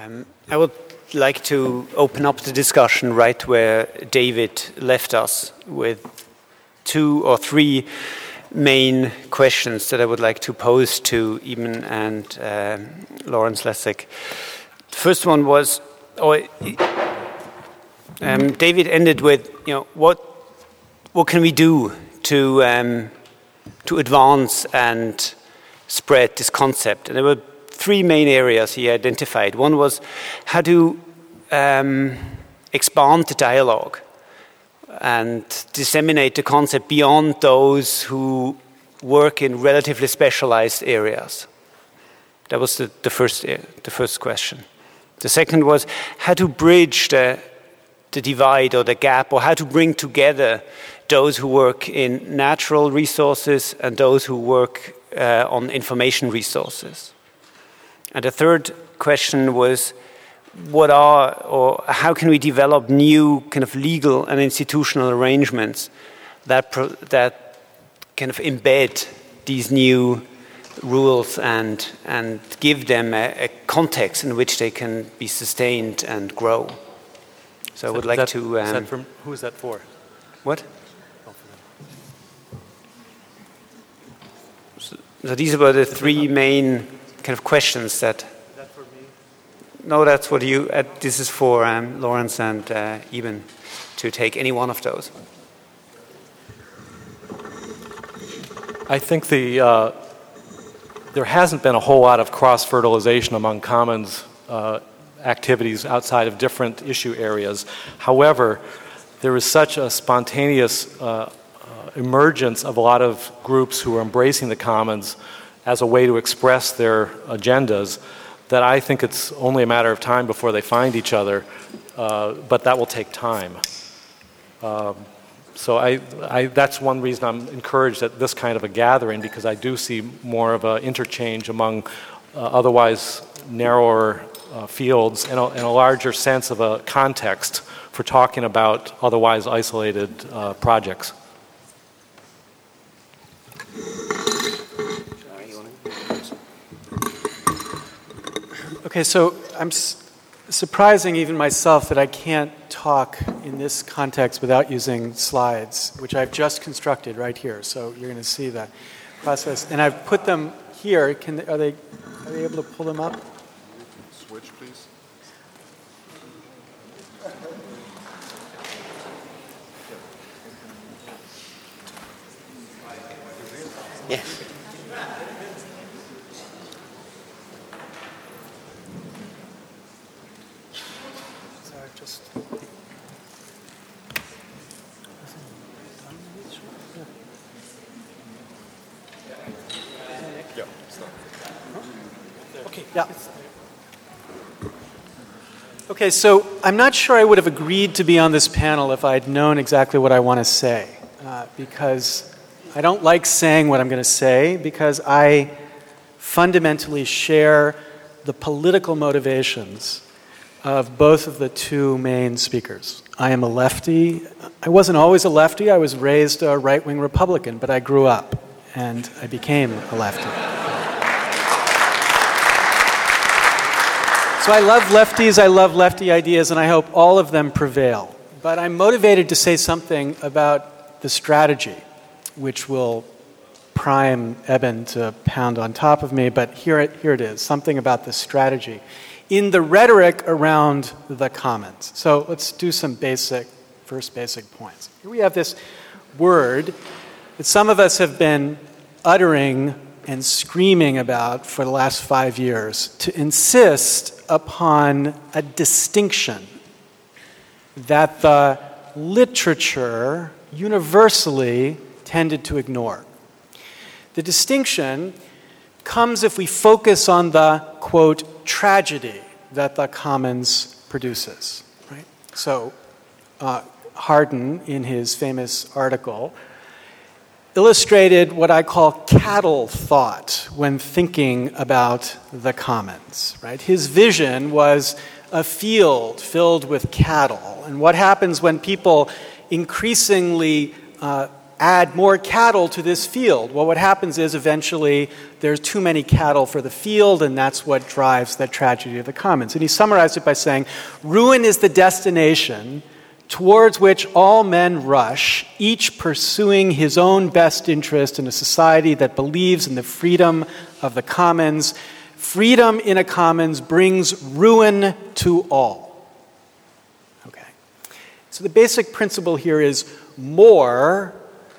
I would like to open up the discussion right where David left us with 2 or 3 main questions that I would like to pose to Eben and Lawrence Lessig. The first one was, David ended with, what can we do to advance and spread this concept? And there were 3 main areas he identified. One was how to expand the dialogue and disseminate the concept beyond those who work in relatively specialized areas. That was the first question. The second was how to bridge the divide or the gap, or how to bring together those who work in natural resources and those who work on information resources. And the third question was how can we develop new kind of legal and institutional arrangements that kind of embed these new rules and give them a context in which they can be sustained and grow. So I would like to... who is that for? What? So these were the 3 main kind of questions that... Is that for me? No, that's what you... this is for Lawrence and Eben to take any one of those. I think there hasn't been a whole lot of cross-fertilization among commons activities outside of different issue areas. However, there is such a spontaneous emergence of a lot of groups who are embracing the commons as a way to express their agendas that I think it's only a matter of time before they find each other, but that will take time. So that's one reason I'm encouraged at this kind of a gathering, because I do see more of an interchange among otherwise narrower fields and a larger sense of a context for talking about otherwise isolated projects. Okay, so I'm surprising even myself that I can't talk in this context without using slides, which I've just constructed right here. So you're going to see the process, and I've put them here. Are they able to pull them up? Switch, please. Yeah. Yeah. Okay, so I'm not sure I would have agreed to be on this panel if I'd known exactly what I want to say, because I don't like saying what I'm going to say, because I fundamentally share the political motivations of both of the 2 main speakers. I am a lefty. I wasn't always a lefty. I was raised a right-wing Republican, but I grew up and I became a lefty. So I love lefties, I love lefty ideas, and I hope all of them prevail. But I'm motivated to say something about the strategy, which will prime Eben to pound on top of me, but here it is, something about the strategy in the rhetoric around the commons. So let's do some first basic points. Here we have this word that some of us have been uttering and screaming about for the last 5 years to insist upon a distinction that the literature universally tended to ignore. The distinction comes if we focus on the, quote, tragedy that the commons produces. Right? So Hardin, in his famous article, illustrated what I call cattle thought when thinking about the commons. Right? His vision was a field filled with cattle. And what happens when people increasingly add more cattle to this field. Well, what happens is eventually there's too many cattle for the field, and that's what drives the tragedy of the commons. And he summarized it by saying, ruin is the destination towards which all men rush, each pursuing his own best interest in a society that believes in the freedom of the commons. Freedom in a commons brings ruin to all. Okay. So the basic principle here is more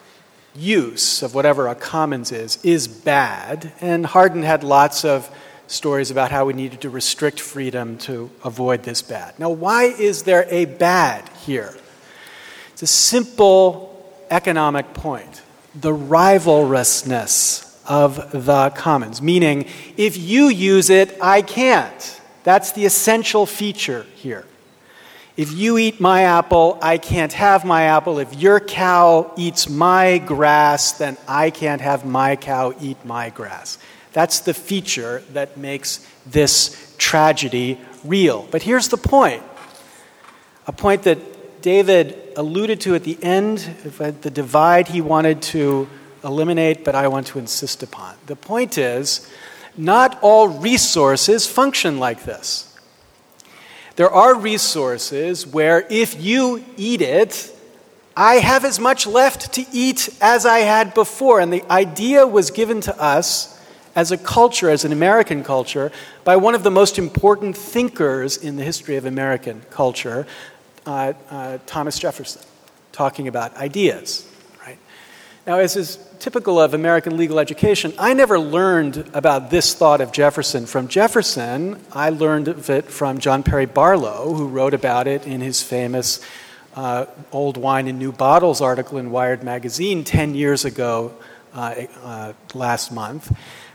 use of whatever a commons is bad, and Hardin had lots of stories about how we needed to restrict freedom to avoid this bad. Now, why is there a bad here? It's a simple economic point. The rivalrousness of the commons, meaning if you use it, I can't. That's the essential feature here. If you eat my apple, I can't have my apple. If your cow eats my grass, then I can't have my cow eat my grass. That's the feature that makes this tragedy real. But here's the point, a point that David alluded to at the end, the divide he wanted to eliminate, but I want to insist upon. The point is, not all resources function like this. There are resources where if you eat it, I have as much left to eat as I had before. And the idea was given to us as a culture, as an American culture, by one of the most important thinkers in the history of American culture, Thomas Jefferson, talking about ideas. Right? Now, as is typical of American legal education, I never learned about this thought of Jefferson from Jefferson. I learned of it from John Perry Barlow, who wrote about it in his famous Old Wine in New Bottles article in Wired magazine 10 years ago last month.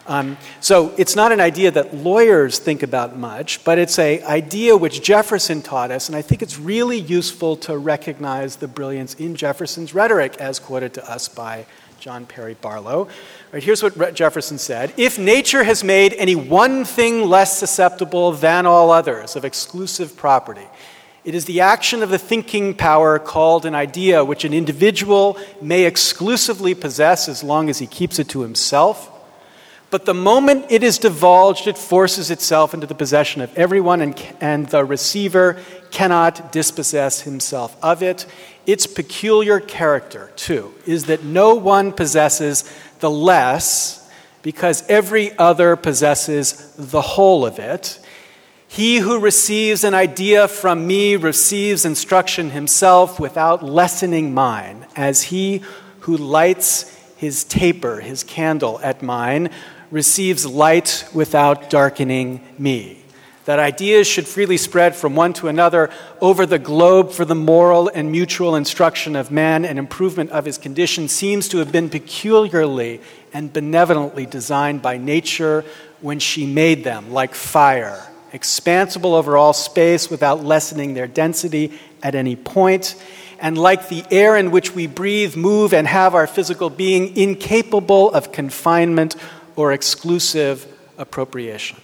So it's not an idea that lawyers think about much, but it's an idea which Jefferson taught us, and I think it's really useful to recognize the brilliance in Jefferson's rhetoric as quoted to us by John Perry Barlow. Right, here's what Jefferson said. If nature has made any one thing less susceptible than all others of exclusive property, it is the action of the thinking power called an idea which an individual may exclusively possess as long as he keeps it to himself. But the moment it is divulged, it forces itself into the possession of everyone, and the receiver cannot dispossess himself of it. Its peculiar character, too, is that no one possesses the less because every other possesses the whole of it. He who receives an idea from me receives instruction himself without lessening mine, as he who lights his taper, his candle at mine, receives light without darkening me. That ideas should freely spread from one to another over the globe for the moral and mutual instruction of man and improvement of his condition seems to have been peculiarly and benevolently designed by nature when she made them, like fire, expansible over all space without lessening their density at any point, and like the air in which we breathe, move, and have our physical being, incapable of confinement or exclusive appropriation.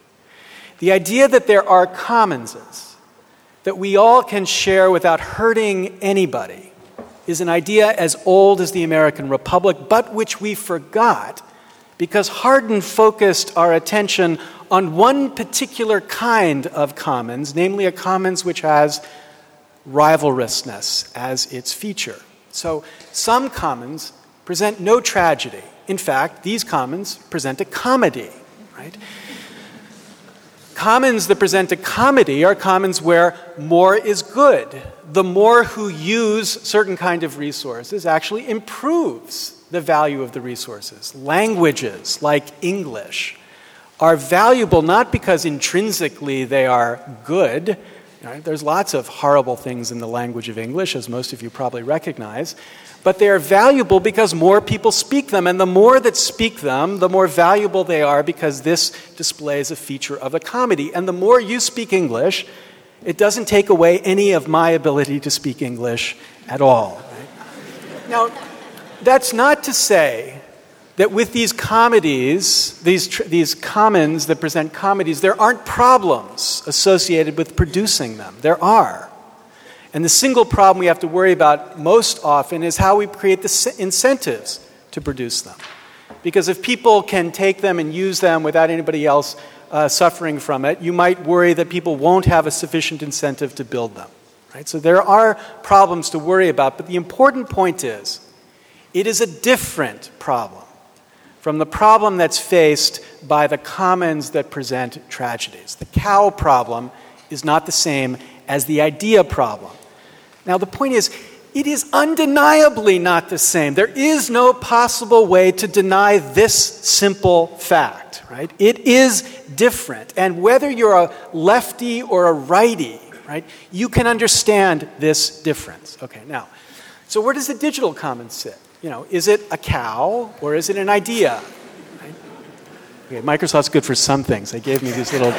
The idea that there are commonses that we all can share without hurting anybody is an idea as old as the American Republic, but which we forgot because Hardin focused our attention on one particular kind of commons, namely a commons which has rivalrousness as its feature. So some commons present no tragedy. In fact, these commons present a comedy, right? Commons that present a comedy are commons where more is good. The more who use certain kind of resources actually improves the value of the resources. Languages like English are valuable not because intrinsically they are good. Right? There's lots of horrible things in the language of English, as most of you probably recognize. But they are valuable because more people speak them, and the more that speak them, the more valuable they are because this displays a feature of a comedy. And the more you speak English, it doesn't take away any of my ability to speak English at all. Right? Now, that's not to say that with these comedies, these commons that present comedies, there aren't problems associated with producing them. There are. And the single problem we have to worry about most often is how we create the incentives to produce them. Because if people can take them and use them without anybody else suffering from it, you might worry that people won't have a sufficient incentive to build them. Right? So there are problems to worry about, but the important point is, it is a different problem from the problem that's faced by the commons that present tragedies. The cow problem is not the same as the idea problem. Now, the point is, it is undeniably not the same. There is no possible way to deny this simple fact, right? It is different. And whether you're a lefty or a righty, right, you can understand this difference. Okay, now, so where does the digital commons sit? You know, is it a cow or is it an idea? Right? Okay, Microsoft's good for some things. They gave me these little...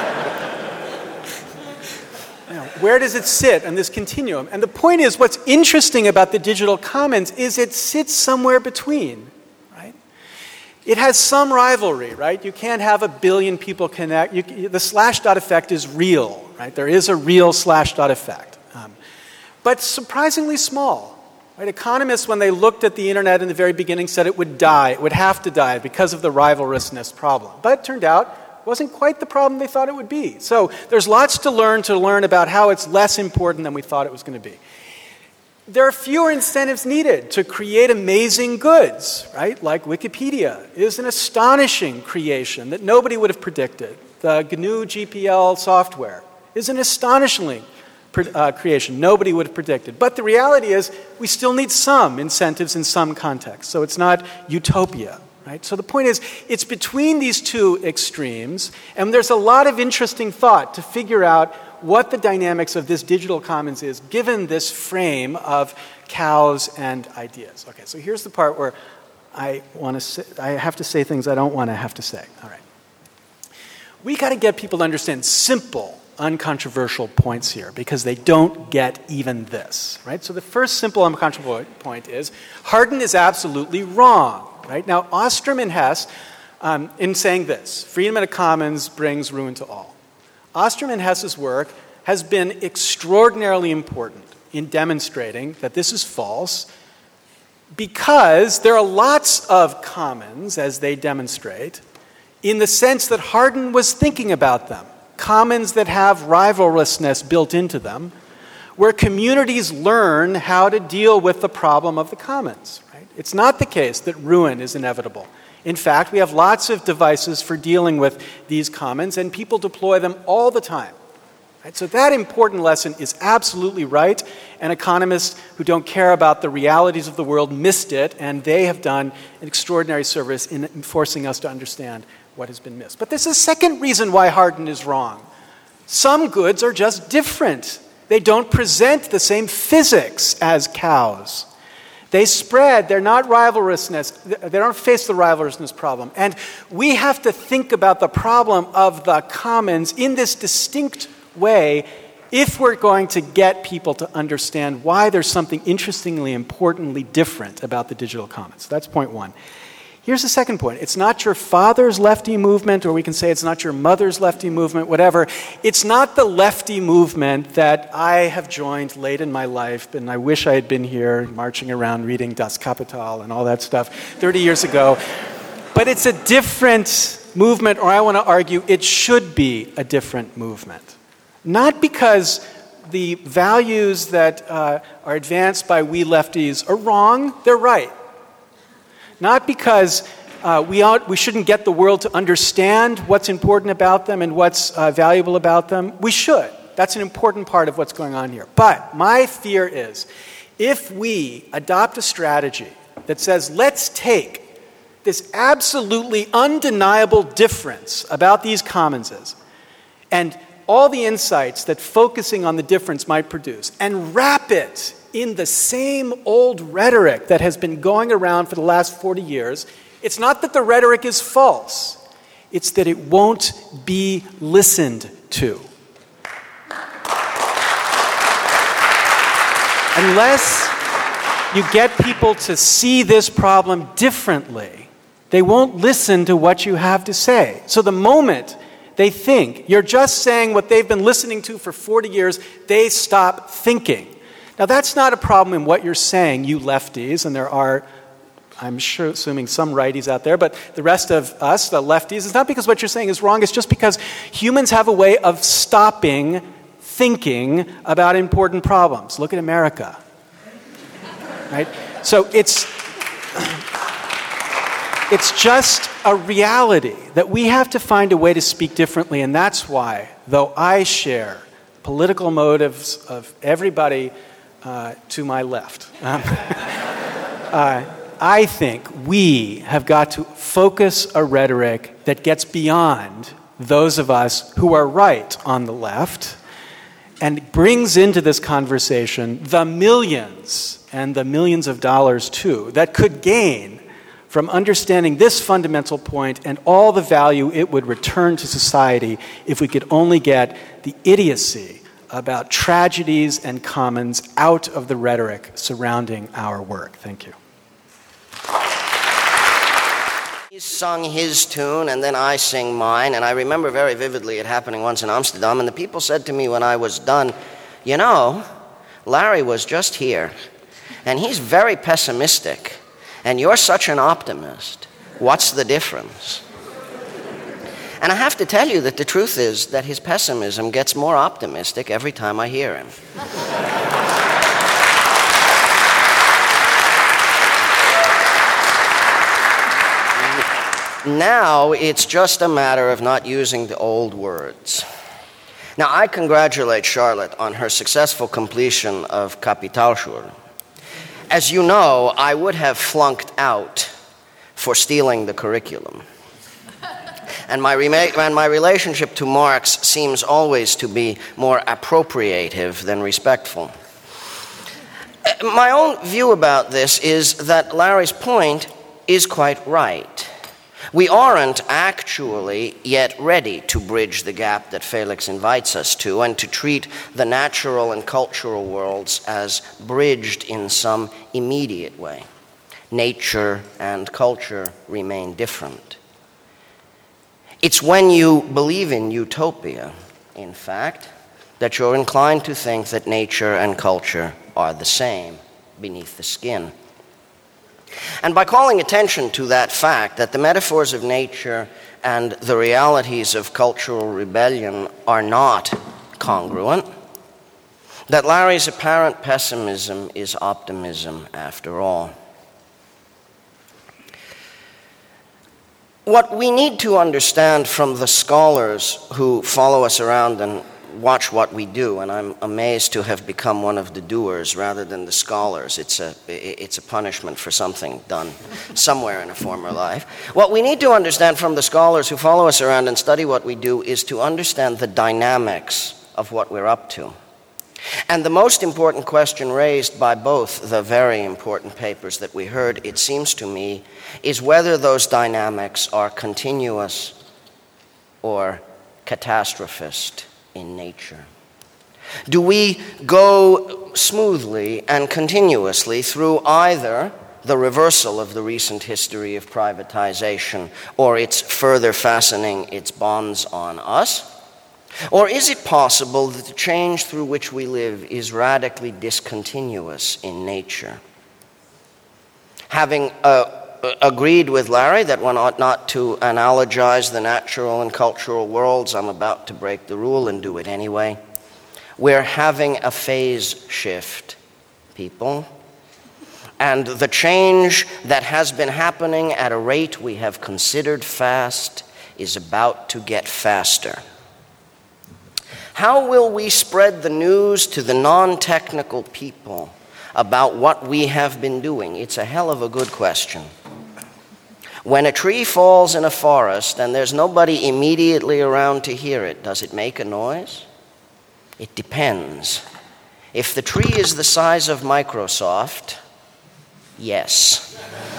Where does it sit on this continuum? And the point is, what's interesting about the digital commons is it sits somewhere between, right? It has some rivalry, right? You can't have 1 billion people connect. The slash dot effect is real, right? There is a real slash dot effect. But surprisingly small. Right? Economists, when they looked at the internet in the very beginning, said it would die. It would have to die because of the rivalrousness problem. But it turned out wasn't quite the problem they thought it would be. So there's lots to learn about how it's less important than we thought it was going to be. There are fewer incentives needed to create amazing goods, right? Like Wikipedia is an astonishing creation that nobody would have predicted. The GNU GPL software is an astonishingly creation nobody would have predicted. But the reality is we still need some incentives in some contexts. So it's not utopia. Right? So the point is, it's between these two extremes, and there's a lot of interesting thought to figure out what the dynamics of this digital commons is, given this frame of cows and ideas. Okay, so here's the part where I have to say things I don't want to have to say. All right. We got to get people to understand simple, uncontroversial points here, because they don't get even this. Right? So the first simple, uncontroversial point is, Hardin is absolutely wrong. Right? Now, Ostrom and Hess, in saying this, freedom of the commons brings ruin to all. Ostrom and Hess's work has been extraordinarily important in demonstrating that this is false, because there are lots of commons, as they demonstrate, in the sense that Hardin was thinking about them. Commons that have rivalrousness built into them, where communities learn how to deal with the problem of the commons. It's not the case that ruin is inevitable. In fact, we have lots of devices for dealing with these commons, and people deploy them all the time. Right? So that important lesson is absolutely right, and economists who don't care about the realities of the world missed it, and they have done an extraordinary service in forcing us to understand what has been missed. But there's a second reason why Hardin is wrong. Some goods are just different. They don't present the same physics as cows. They spread, they're not rivalrousness, they don't face the rivalrousness problem. And we have to think about the problem of the commons in this distinct way if we're going to get people to understand why there's something interestingly, importantly different about the digital commons. That's point one. Here's the second point. It's not your father's lefty movement, or we can say it's not your mother's lefty movement, whatever. It's not the lefty movement that I have joined late in my life, and I wish I had been here marching around reading Das Kapital and all that stuff 30 years ago. But it's a different movement, or I want to argue it should be a different movement. Not because the values that are advanced by we lefties are wrong, they're right. Not because we shouldn't get the world to understand what's important about them and what's valuable about them. We should. That's an important part of what's going on here. But my fear is, if we adopt a strategy that says, let's take this absolutely undeniable difference about these commonses and all the insights that focusing on the difference might produce, and wrap it in the same old rhetoric that has been going around for the last 40 years, it's not that the rhetoric is false. It's that it won't be listened to. Unless you get people to see this problem differently, they won't listen to what you have to say. So the moment They think. You're just saying what they've been listening to for 40 years. They stop thinking. Now, that's not a problem in what you're saying, you lefties, and there are, I'm sure, assuming some righties out there, but the rest of us, the lefties, it's not because what you're saying is wrong, it's just because humans have a way of stopping thinking about important problems. Look at America. Right? So it's just a reality that we have to find a way to speak differently, and that's why, though I share political motives of everybody to my left, I think we have got to focus a rhetoric that gets beyond those of us who are right on the left and brings into this conversation the millions and the millions of dollars, too, that could gain from understanding this fundamental point and all the value it would return to society if we could only get the idiocy about tragedies and commons out of the rhetoric surrounding our work. Thank you. He sung his tune, and then I sing mine, and I remember very vividly it happening once in Amsterdam, and the people said to me when I was done, you know, Larry was just here, and he's very pessimistic, and you're such an optimist. What's the difference? And I have to tell you that the truth is that his pessimism gets more optimistic every time I hear him. Now it's just a matter of not using the old words. Now I congratulate Charlotte on her successful completion of Kapitalschule. As you know, I would have flunked out for stealing the curriculum. And my relationship to Marx seems always to be more appropriative than respectful. My own view about this is that Larry's point is quite right. We aren't actually yet ready to bridge the gap that Felix invites us to and to treat the natural and cultural worlds as bridged in some immediate way. Nature and culture remain different. It's when you believe in utopia, in fact, that you're inclined to think that nature and culture are the same beneath the skin. And by calling attention to that fact, that the metaphors of nature and the realities of cultural rebellion are not congruent, that Larry's apparent pessimism is optimism after all. What we need to understand from the scholars who follow us around and watch what we do, and I'm amazed to have become one of the doers rather than the scholars. It's a punishment for something done somewhere in a former life. What we need to understand from the scholars who follow us around and study what we do is to understand the dynamics of what we're up to. And the most important question raised by both the very important papers that we heard, it seems to me, is whether those dynamics are continuous or catastrophist in nature. Do we go smoothly and continuously through either the reversal of the recent history of privatization or its further fastening its bonds on us? Or is it possible that the change through which we live is radically discontinuous in nature? Having agreed with Larry that one ought not to analogize the natural and cultural worlds, I'm about to break the rule and do it anyway. We're having a phase shift, people. And the change that has been happening at a rate we have considered fast is about to get faster. How will we spread the news to the non-technical people about what we have been doing? It's a hell of a good question. When a tree falls in a forest and there's nobody immediately around to hear it, does it make a noise? It depends. If the tree is the size of Microsoft, yes.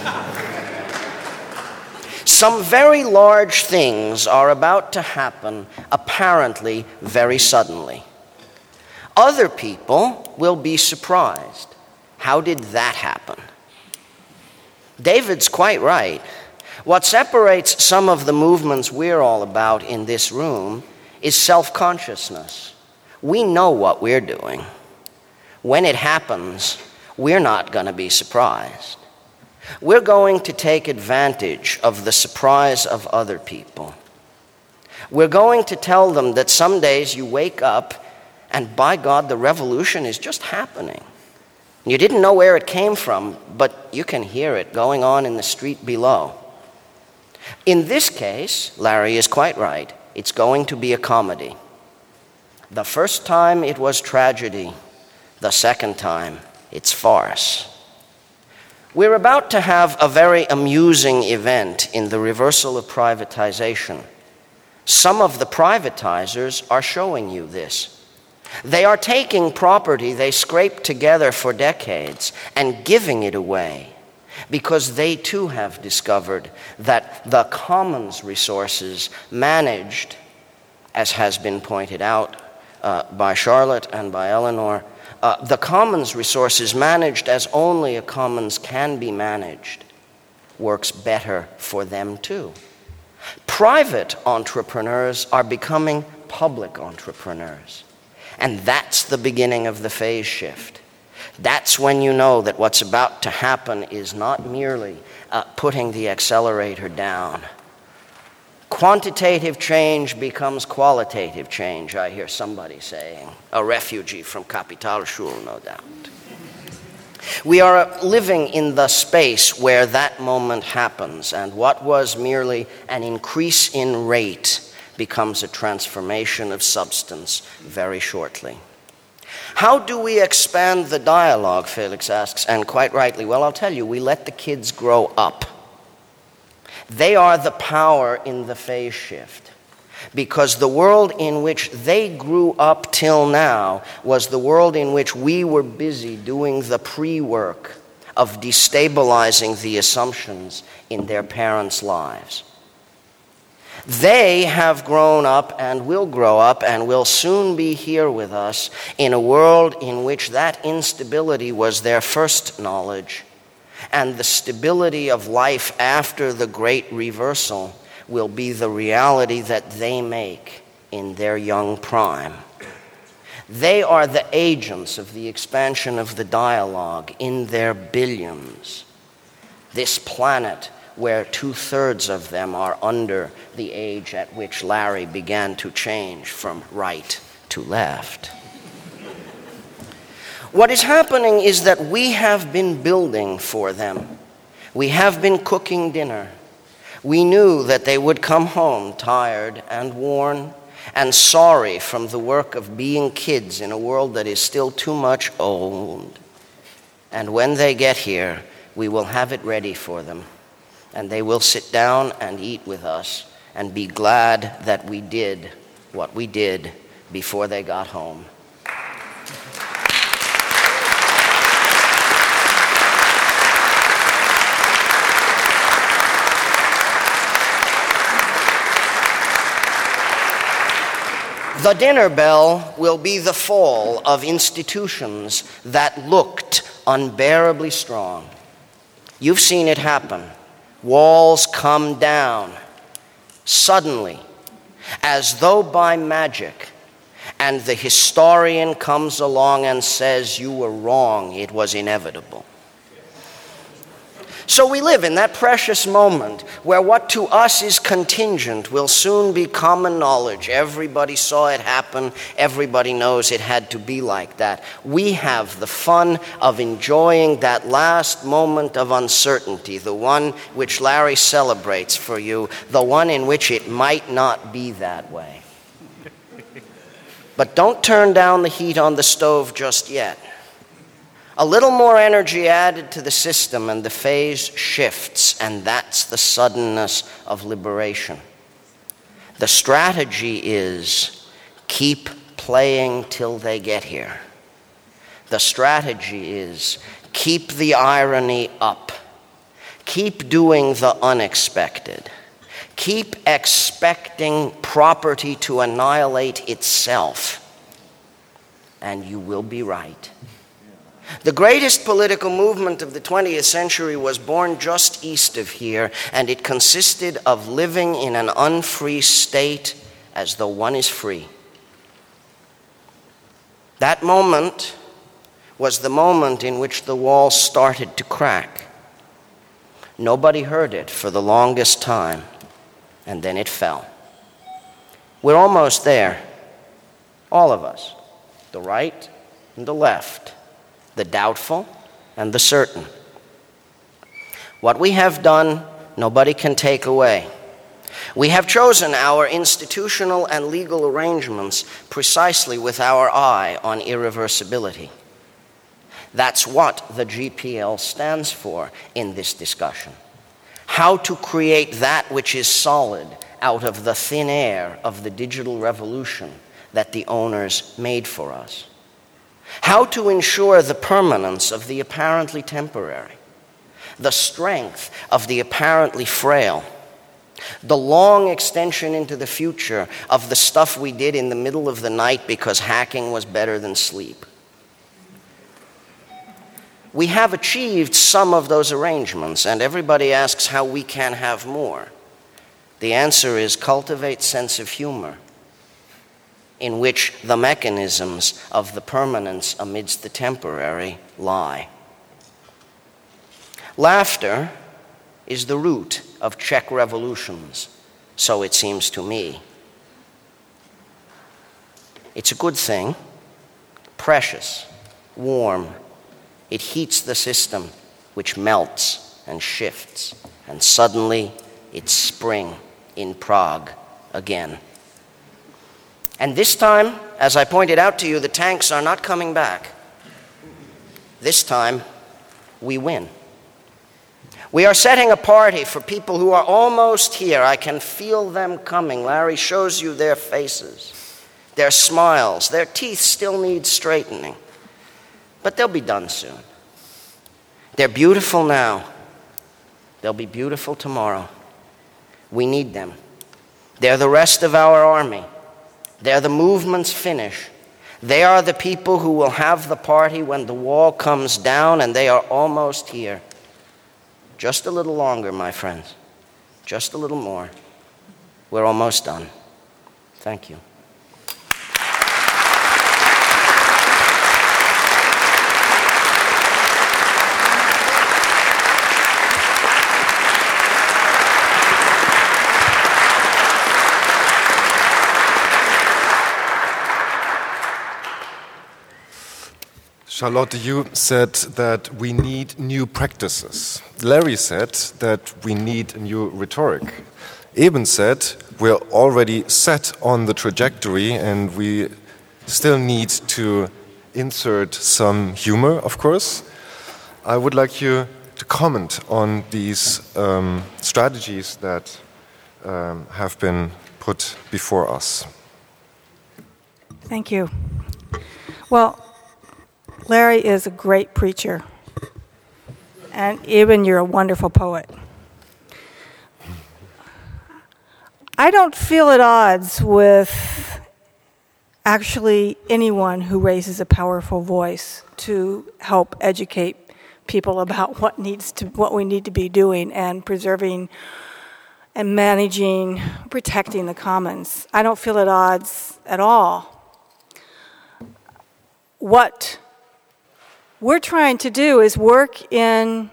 Some very large things are about to happen, apparently very suddenly. Other people will be surprised. How did that happen? David's quite right. What separates some of the movements we're all about in this room is self-consciousness. We know what we're doing. When it happens, we're not going to be surprised. We're going to take advantage of the surprise of other people. We're going to tell them that some days you wake up and by God, the revolution is just happening. You didn't know where it came from, but you can hear it going on in the street below. In this case, Larry is quite right. It's going to be a comedy. The first time it was tragedy. The second time it's farce. We're about to have a very amusing event in the reversal of privatization. Some of the privatizers are showing you this. They are taking property they scraped together for decades and giving it away because they too have discovered that the commons resources managed, as has been pointed out by Charlotte and by Eleanor, the commons resources managed as only a commons can be managed works better for them too. Private entrepreneurs are becoming public entrepreneurs. And that's the beginning of the phase shift. That's when you know that what's about to happen is not merely putting the accelerator down. Quantitative change becomes qualitative change, I hear somebody saying. A refugee from Kapitalschule, no doubt. We are living in the space where that moment happens, and what was merely an increase in rate becomes a transformation of substance very shortly. How do we expand the dialogue, Felix asks, and quite rightly. Well, I'll tell you, we let the kids grow up. They are the power in the phase shift, because the world in which they grew up till now was the world in which we were busy doing the pre-work of destabilizing the assumptions in their parents' lives. They have grown up and will grow up and will soon be here with us in a world in which that instability was their first knowledge, and the stability of life after the great reversal will be the reality that they make in their young prime. They are the agents of the expansion of the dialogue in their billions. This planet, where 2/3 of them are under the age at which Larry began to change from right to left. What is happening is that we have been building for them. We have been cooking dinner. We knew that they would come home tired and worn and sorry from the work of being kids in a world that is still too much old. And when they get here, we will have it ready for them. And they will sit down and eat with us and be glad that we did what we did before they got home. The dinner bell will be the fall of institutions that looked unbearably strong. You've seen it happen. Walls come down suddenly, as though by magic, and the historian comes along and says, "You were wrong, it was inevitable." So we live in that precious moment where what to us is contingent will soon be common knowledge. Everybody saw it happen. Everybody knows it had to be like that. We have the fun of enjoying that last moment of uncertainty, the one which Larry celebrates for you, the one in which it might not be that way. But don't turn down the heat on the stove just yet. A little more energy added to the system and the phase shifts, and that's the suddenness of liberation. The strategy is keep playing till they get here. The strategy is keep the irony up. Keep doing the unexpected. Keep expecting property to annihilate itself, and you will be right. The greatest political movement of the 20th century was born just east of here, and it consisted of living in an unfree state as though one is free. That moment was the moment in which the wall started to crack. Nobody heard it for the longest time, and then it fell. We're almost there, all of us, the right and the left, the doubtful and the certain. What we have done, nobody can take away. We have chosen our institutional and legal arrangements precisely with our eye on irreversibility. That's what the GPL stands for in this discussion. How to create that which is solid out of the thin air of the digital revolution that the owners made for us. How to ensure the permanence of the apparently temporary, the strength of the apparently frail, the long extension into the future of the stuff we did in the middle of the night because hacking was better than sleep. We have achieved some of those arrangements, and everybody asks how we can have more. The answer is cultivate sense of humor, in which the mechanisms of the permanence amidst the temporary lie. Laughter is the root of Czech revolutions, so it seems to me. It's a good thing, precious, warm. It heats the system, which melts and shifts, and suddenly it's spring in Prague again. And this time, as I pointed out to you, the tanks are not coming back. This time, we win. We are setting a party for people who are almost here. I can feel them coming. Larry shows you their faces, their smiles. Their teeth still need straightening, but they'll be done soon. They're beautiful now. They'll be beautiful tomorrow. We need them. They're the rest of our army. They're the movement's finish. They are the people who will have the party when the wall comes down, and they are almost here. Just a little longer, my friends. Just a little more. We're almost done. Thank you. Charlotte, you said that we need new practices. Larry said that we need a new rhetoric. Eben said we're already set on the trajectory and we still need to insert some humor, of course. I would like you to comment on these strategies that have been put before us. Thank you. Well, Larry is a great preacher, and Eben, you're a wonderful poet. I don't feel at odds with actually anyone who raises a powerful voice to help educate people about what we need to be doing and preserving and managing, protecting the commons. I don't feel at odds at all. What we're trying to do is work in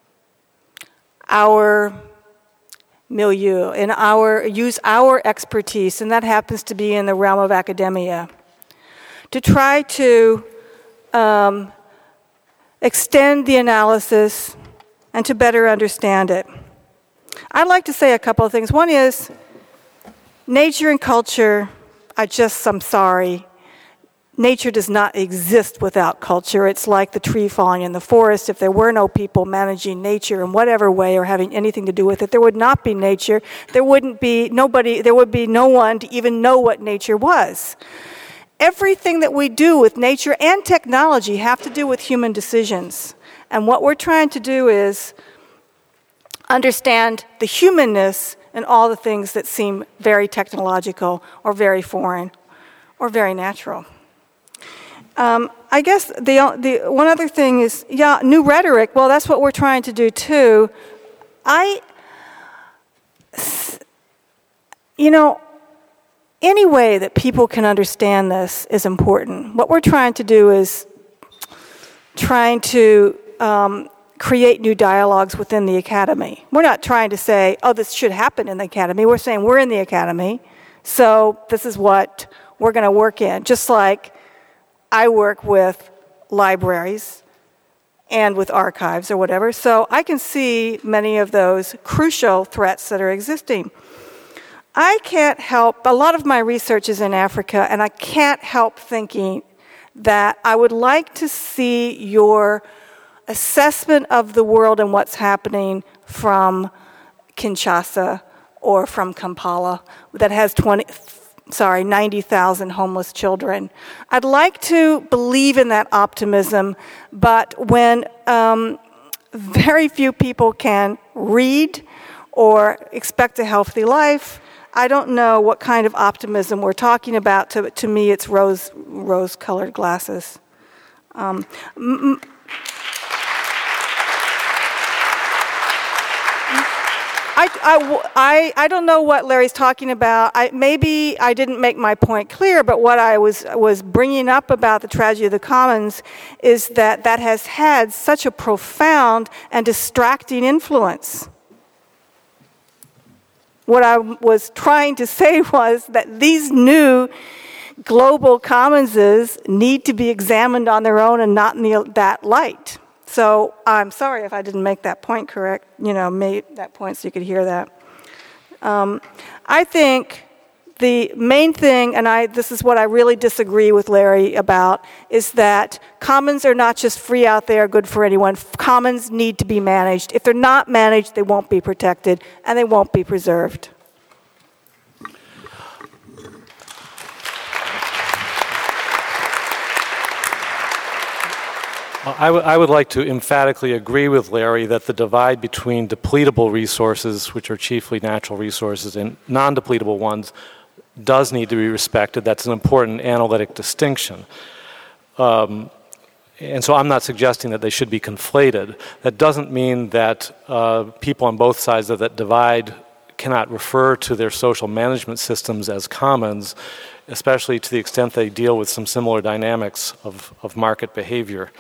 our milieu, use our expertise, and that happens to be in the realm of academia, to try to extend the analysis and to better understand it. I'd like to say a couple of things. One is, nature and culture, I'm sorry, nature does not exist without culture. It's like the tree falling in the forest. If there were no people managing nature in whatever way or having anything to do with it, there would not be nature. There would be no one to even know what nature was. Everything that we do with nature and technology have to do with human decisions. And what we're trying to do is understand the humanness in all the things that seem very technological or very foreign or very natural. I guess the one other thing is, new rhetoric. Well, that's what we're trying to do too. Any way that people can understand this is important. What we're trying to do is trying to create new dialogues within the academy. We're not trying to say, oh, this should happen in the academy. We're saying we're in the academy, so this is what we're going to work in. Just like I work with libraries and with archives or whatever, so I can see many of those crucial threats that are existing. I can't help, a lot of my research is in Africa, and I can't help thinking that I would like to see your assessment of the world and what's happening from Kinshasa or from Kampala that has 90,000 homeless children. I'd like to believe in that optimism, but when very few people can read or expect a healthy life, I don't know what kind of optimism we're talking about. To me, it's rose-colored glasses. I don't know what Larry's talking about. Maybe I didn't make my point clear, but what I was bringing up about the tragedy of the commons is that has had such a profound and distracting influence. What I was trying to say was that these new global commonses need to be examined on their own and not in that light. So I'm sorry if I didn't make that point correct, made that point so you could hear that. I think the main thing, and this is what I really disagree with Larry about, is that commons are not just free out there, good for anyone. Commons need to be managed. If they're not managed, they won't be protected, and they won't be preserved. I would like to emphatically agree with Larry that the divide between depletable resources, which are chiefly natural resources, and non-depletable ones does need to be respected. That's an important analytic distinction. And so I'm not suggesting that they should be conflated. That doesn't mean that people on both sides of that divide cannot refer to their social management systems as commons, especially to the extent they deal with some similar dynamics of market behavior.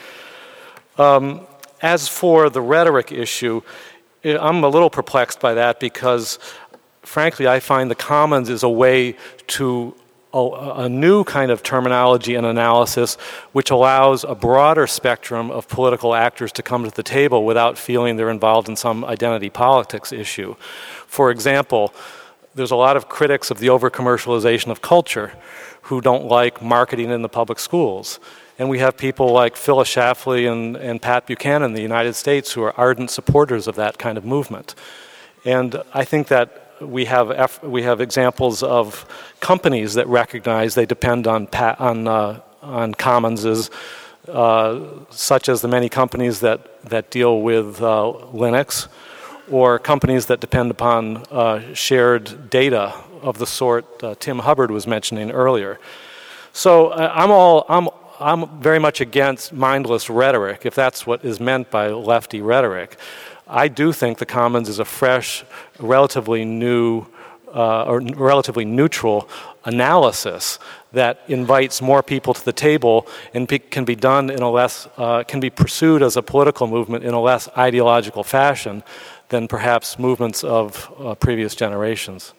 As for the rhetoric issue, I'm a little perplexed by that because, frankly, I find the commons is a way to a new kind of terminology and analysis which allows a broader spectrum of political actors to come to the table without feeling they're involved in some identity politics issue. For example, there's a lot of critics of the over-commercialization of culture who don't like marketing in the public schools. And we have people like Phyllis Schlafly and Pat Buchanan in the United States who are ardent supporters of that kind of movement. And I think that we have examples of companies that recognize they depend on commonses, such as the many companies that deal with Linux, or companies that depend upon shared data of the sort Tim Hubbard was mentioning earlier. So I'm very much against mindless rhetoric, if that's what is meant by lefty rhetoric. I do think the commons is a fresh, relatively new, or relatively neutral analysis that invites more people to the table and can be done in a less, can be pursued as a political movement in a less ideological fashion than perhaps movements of previous generations.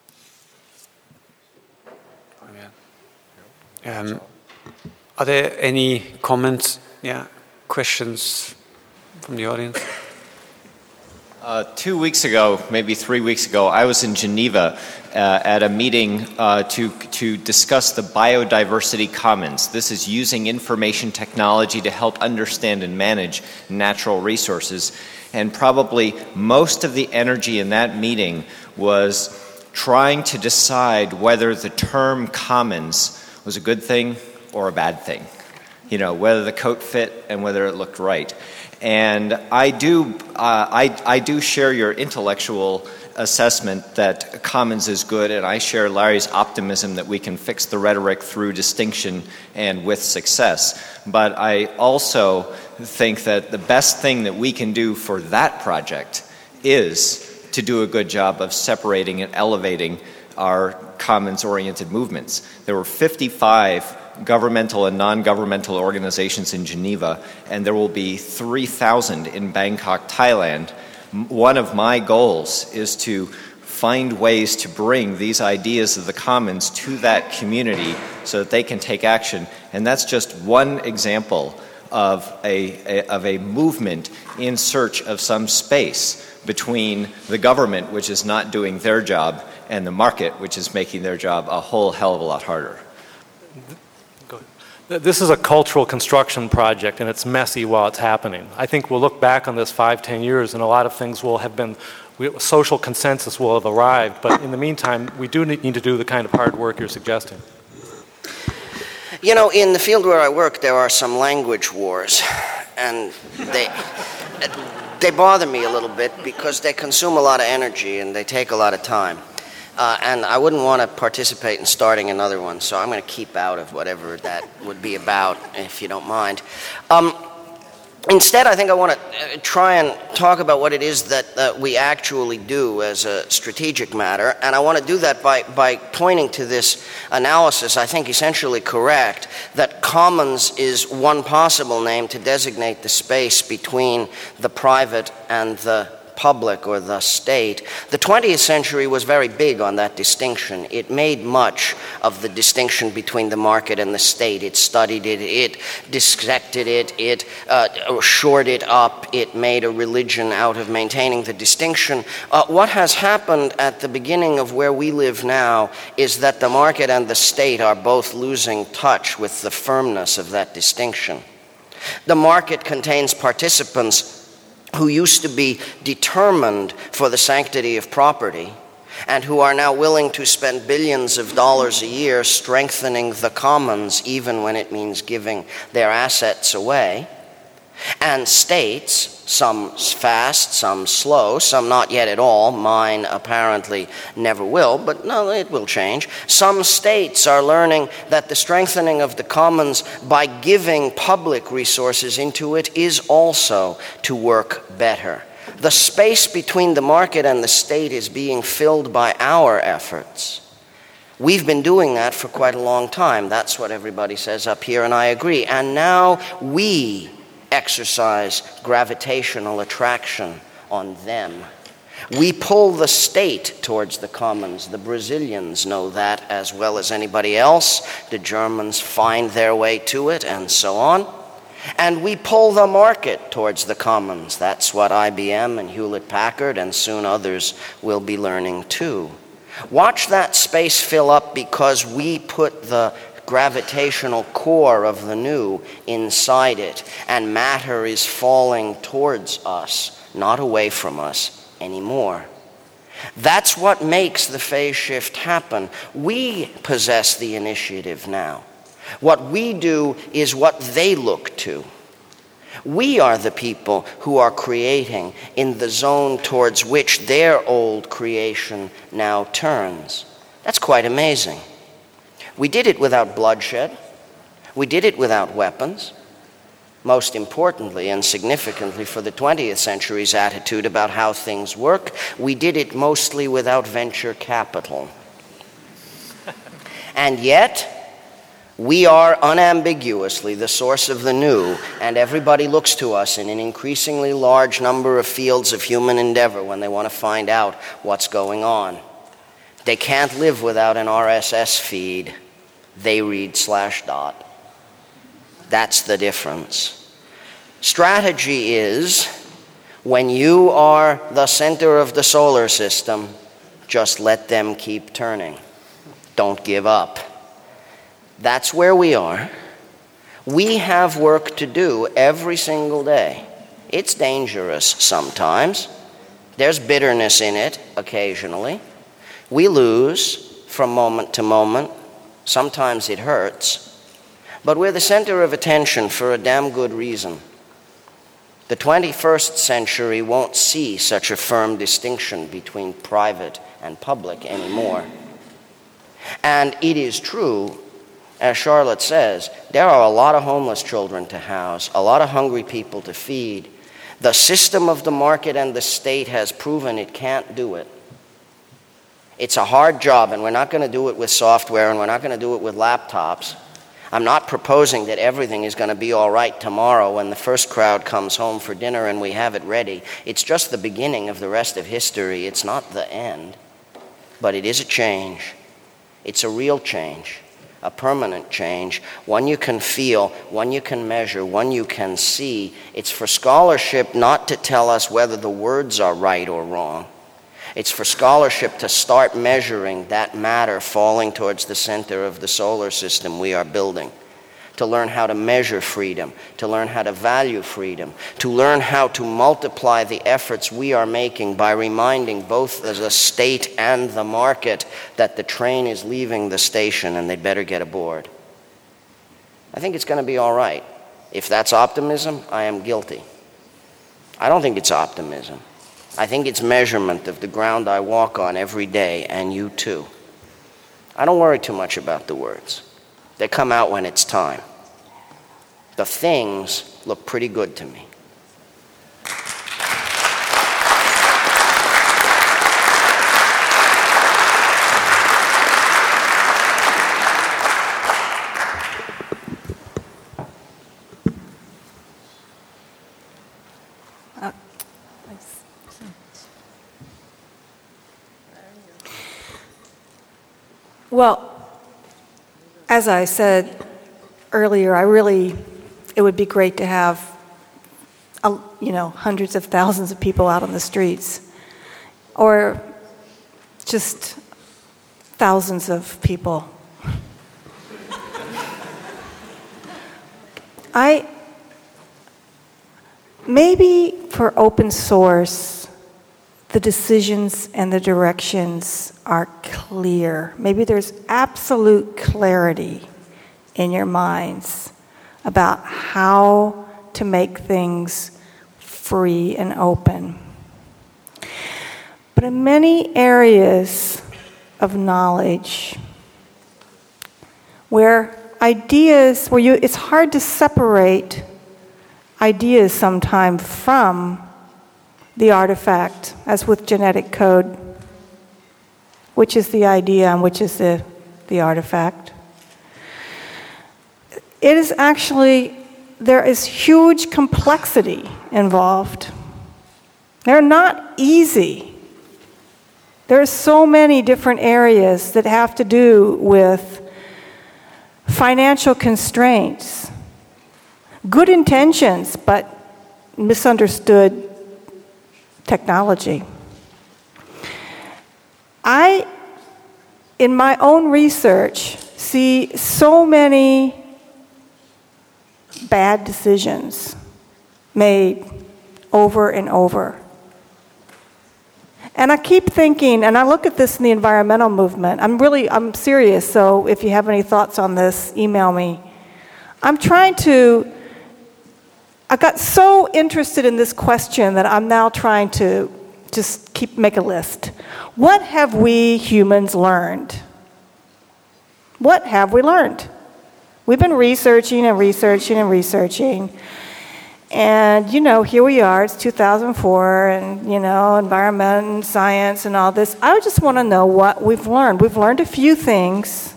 Are there any comments, questions from the audience? 2 weeks ago, maybe 3 weeks ago, I was in Geneva at a meeting to discuss the biodiversity commons. This is using information technology to help understand and manage natural resources. And probably most of the energy in that meeting was trying to decide whether the term commons was a good thing or a bad thing. whether the coat fit and whether it looked right. And I do share your intellectual assessment that commons is good, and I share Larry's optimism that we can fix the rhetoric through distinction and with success. But I also think that the best thing that we can do for that project is to do a good job of separating and elevating our commons-oriented movements. There were 55 governmental and non-governmental organizations in Geneva, and there will be 3,000 in Bangkok, Thailand. One of my goals is to find ways to bring these ideas of the commons to that community so that they can take action. And that's just one example of a movement in search of some space between the government, which is not doing their job, and the market, which is making their job a whole hell of a lot harder. This is a cultural construction project, and it's messy while it's happening. I think we'll look back on this 5-10 years, and a lot of things will have been, social consensus will have arrived, but in the meantime, we do need to do the kind of hard work you're suggesting. In the field where I work, there are some language wars, and they bother me a little bit because they consume a lot of energy and they take a lot of time. And I wouldn't want to participate in starting another one, so I'm going to keep out of whatever that would be about, if you don't mind. Instead, I think I want to try and talk about what it is that we actually do as a strategic matter, and I want to do that by pointing to this analysis, I think essentially correct, that commons is one possible name to designate the space between the private and the public or the state. The 20th century was very big on that distinction. It made much of the distinction between the market and the state. It studied it, it dissected it, it shored it up, it made a religion out of maintaining the distinction. What has happened at the beginning of where we live now is that the market and the state are both losing touch with the firmness of that distinction. The market contains participants who used to be determined for the sanctity of property and who are now willing to spend billions of dollars a year strengthening the commons, even when it means giving their assets away. And states, some fast, some slow, some not yet at all, mine apparently never will, but no, it will change. Some states are learning that the strengthening of the commons by giving public resources into it is also to work better. The space between the market and the state is being filled by our efforts. We've been doing that for quite a long time. That's what everybody says up here, and I agree. And now we exercise gravitational attraction on them. We pull the state towards the commons. The Brazilians know that as well as anybody else. The Germans find their way to it, and so on. And we pull the market towards the commons. That's what IBM and Hewlett-Packard and soon others will be learning too. Watch that space fill up because we put the gravitational core of the new inside it, and matter is falling towards us, not away from us anymore. That's what makes the phase shift happen. We possess the initiative now. What we do is what they look to. We are the people who are creating in the zone towards which their old creation now turns. That's quite amazing. We did it without bloodshed. We did it without weapons. Most importantly and significantly for the 20th century's attitude about how things work, we did it mostly without venture capital. And yet, we are unambiguously the source of the new, and everybody looks to us in an increasingly large number of fields of human endeavor when they want to find out what's going on. They can't live without an RSS feed. They read /. That's the difference. Strategy is, when you are the center of the solar system, just let them keep turning. Don't give up. That's where we are. We have work to do every single day. It's dangerous sometimes. There's bitterness in it occasionally. We lose from moment to moment. Sometimes it hurts. But we're the center of attention for a damn good reason. The 21st century won't see such a firm distinction between private and public anymore. And it is true, as Charlotte says, there are a lot of homeless children to house, a lot of hungry people to feed. The system of the market and the state has proven it can't do it. It's a hard job, and we're not going to do it with software, and we're not going to do it with laptops. I'm not proposing that everything is going to be all right tomorrow when the first crowd comes home for dinner and we have it ready. It's just the beginning of the rest of history. It's not the end. But it is a change. It's a real change, a permanent change, one you can feel, one you can measure, one you can see. It's for scholarship not to tell us whether the words are right or wrong. It's for scholarship to start measuring that matter falling towards the center of the solar system we are building, to learn how to measure freedom, to learn how to value freedom, to learn how to multiply the efforts we are making by reminding both the state and the market that the train is leaving the station and they'd better get aboard. I think it's going to be all right. If that's optimism, I am guilty. I don't think it's optimism. I think it's measurement of the ground I walk on every day, and you too. I don't worry too much about the words. They come out when it's time. The things look pretty good to me. Well, as I said earlier, it would be great to have, hundreds of thousands of people out on the streets, or just thousands of people. Maybe for open source, the decisions and the directions are clear. Maybe there's absolute clarity in your minds about how to make things free and open. But in many areas of knowledge, it's hard to separate ideas sometimes from the artifact, as with genetic code, which is the idea and which is the artifact. It is actually, there is huge complexity involved. They're not easy. There are so many different areas that have to do with financial constraints, good intentions, but misunderstood technology. I, in my own research, see so many bad decisions made over and over. And I keep thinking, and I look at this in the environmental movement. I'm serious, so if you have any thoughts on this, email me. I got so interested in this question that I'm now trying to just make a list. What have we humans learned? What have we learned? We've been researching and researching and researching. And, here we are, it's 2004, and, environment and science and all this. I just want to know what we've learned. We've learned a few things.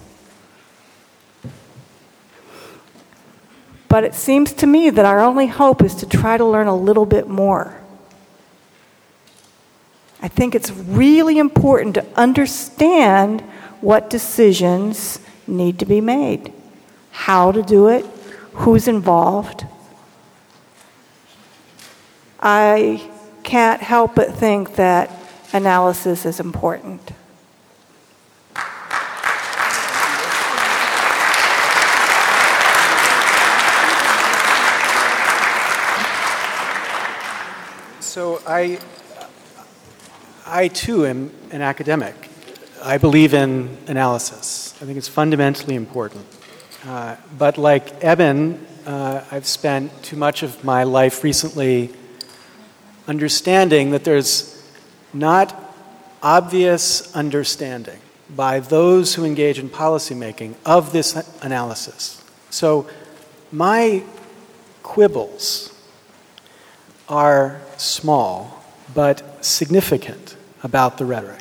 But it seems to me that our only hope is to try to learn a little bit more. I think it's really important to understand what decisions need to be made, how to do it, who's involved. I can't help but think that analysis is important. So I too am an academic. I believe in analysis. I think it's fundamentally important. But like Eben, I've spent too much of my life recently understanding that there's not obvious understanding by those who engage in policymaking of this analysis. So my quibbles are small but significant about the rhetoric.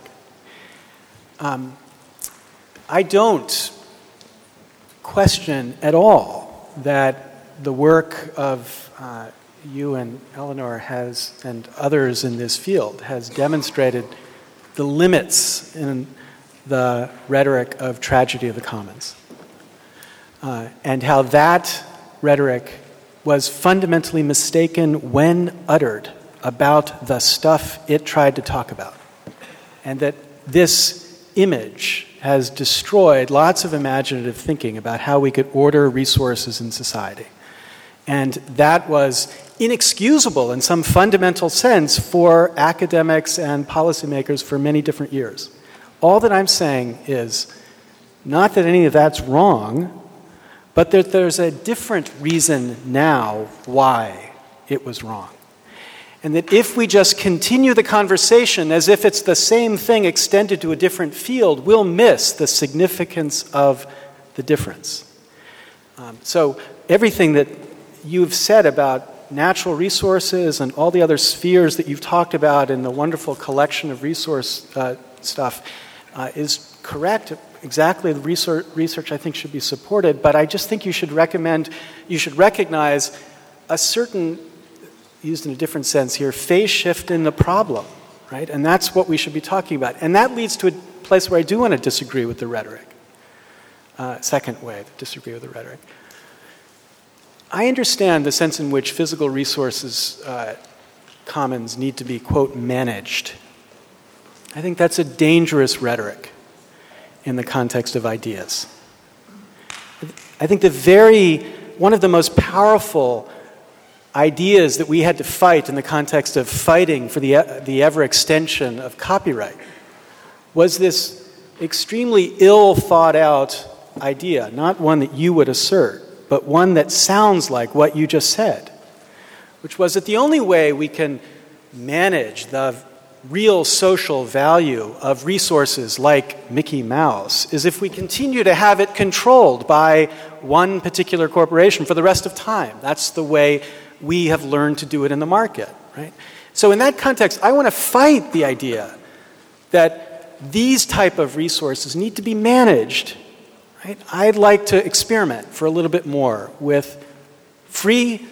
I don't question at all that the work of you and Eleanor has, and others in this field, has demonstrated the limits in the rhetoric of tragedy of the commons, and how that rhetoric was fundamentally mistaken when uttered about the stuff it tried to talk about, and that this image has destroyed lots of imaginative thinking about how we could order resources in society. And that was inexcusable in some fundamental sense for academics and policymakers for many different years. All that I'm saying is not that any of that's wrong, but that there's a different reason now why it was wrong. And that if we just continue the conversation as if it's the same thing extended to a different field, we'll miss the significance of the difference. So everything that you've said about natural resources and all the other spheres that you've talked about in the wonderful collection of resource stuff is correct. Exactly, the research I think should be supported, but I just think you should recognize a certain, used in a different sense here, phase shift in the problem, right? And that's what we should be talking about. And that leads to a place where I do want to disagree with the rhetoric. Second way to disagree with the rhetoric. I understand the sense in which physical resources commons need to be, quote, managed. I think that's a dangerous rhetoric in the context of ideas. I think one of the most powerful ideas that we had to fight in the context of fighting for the ever extension of copyright was this extremely ill thought out idea, not one that you would assert, but one that sounds like what you just said, which was that the only way we can manage the real social value of resources like Mickey Mouse is if we continue to have it controlled by one particular corporation for the rest of time. That's the way we have learned to do it in the market, right? So in that context, I want to fight the idea that these type of resources need to be managed, right? I'd like to experiment for a little bit more with free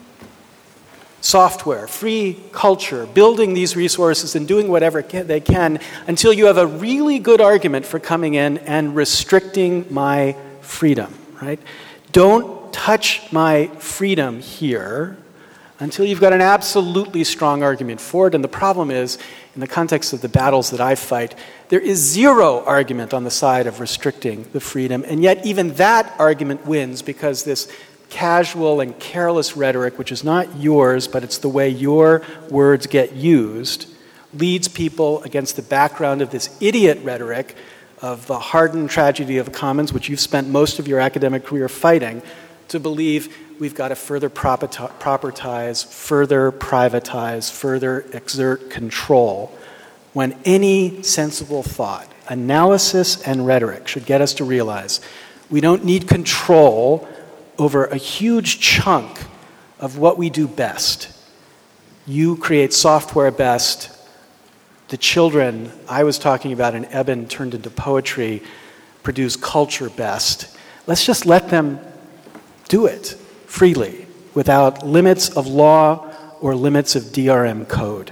software, free culture, building these resources and doing whatever they can until you have a really good argument for coming in and restricting my freedom, right? Don't touch my freedom here until you've got an absolutely strong argument for it. And the problem is, in the context of the battles that I fight, there is zero argument on the side of restricting the freedom, and yet even that argument wins because this casual and careless rhetoric, which is not yours, but it's the way your words get used, leads people against the background of this idiot rhetoric of the hardened tragedy of the commons, which you've spent most of your academic career fighting, to believe we've got to further propertize, further privatize, further exert control, when any sensible thought, analysis, and rhetoric should get us to realize we don't need control over a huge chunk of what we do best. You create software best. The children I was talking about in Eben turned into poetry produce culture best. Let's just let them do it freely without limits of law or limits of DRM code.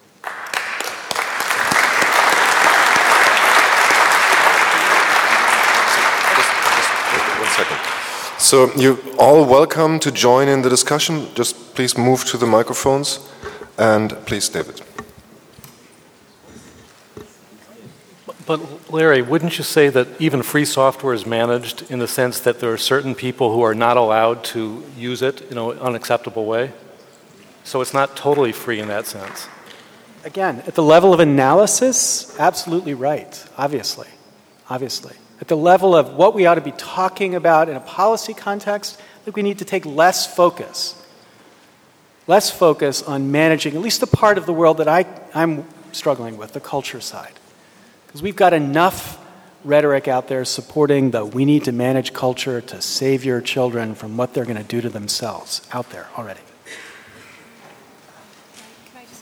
So you're all welcome to join in the discussion. Just please move to the microphones. And please, David. But Larry, wouldn't you say that even free software is managed in the sense that there are certain people who are not allowed to use it in an unacceptable way? So it's not totally free in that sense. Again, at the level of analysis, absolutely right, obviously. at the level of what we ought to be talking about in a policy context, I think we need to take less focus on managing at least the part of the world that I'm struggling with, the culture side. Because we've got enough rhetoric out there supporting the we need to manage culture to save your children from what they're going to do to themselves out there already. Can I just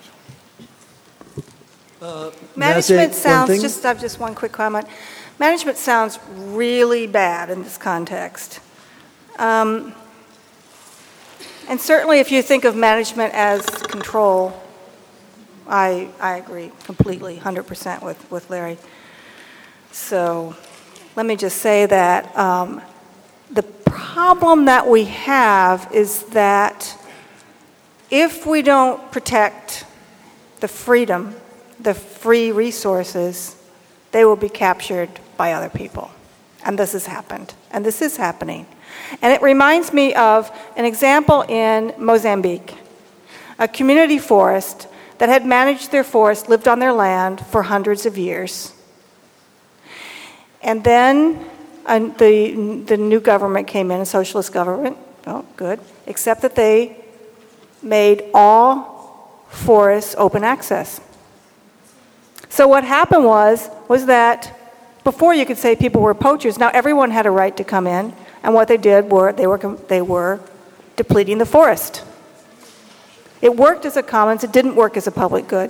add one thing? Management sounds, I have just one quick comment. Management sounds really bad in this context. And certainly if you think of management as control, I agree completely, 100% with Larry. So let me just say that the problem that we have is that if we don't protect the freedom, the free resources, they will be captured by other people. And this has happened. And this is happening. And it reminds me of an example in Mozambique, a community forest that had managed their forest, lived on their land for hundreds of years. And then the new government came in, a socialist government. Oh, good. Except that they made all forests open access. So what happened was that before you could say people were poachers, now everyone had a right to come in, and what they did were they were depleting the forest. It worked as a commons, it didn't work as a public good.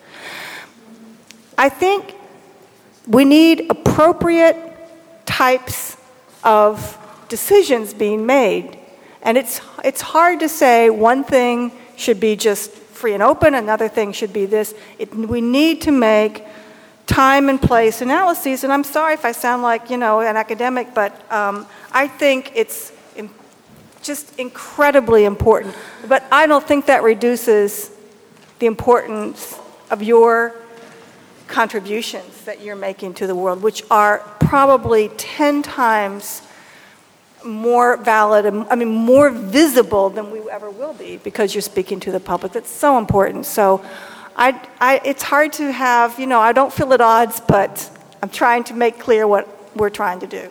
I think we need appropriate types of decisions being made. And it's hard to say one thing should be just free and open, another thing should be this. We need to make time and place analyses. And I'm sorry if I sound like, an academic, but I think it's just incredibly important. But I don't think that reduces the importance of your contributions that you're making to the world, which are probably 10 times more valid, more visible than we ever will be because you're speaking to the public. That's so important. So it's hard to have, I don't feel at odds, but I'm trying to make clear what we're trying to do.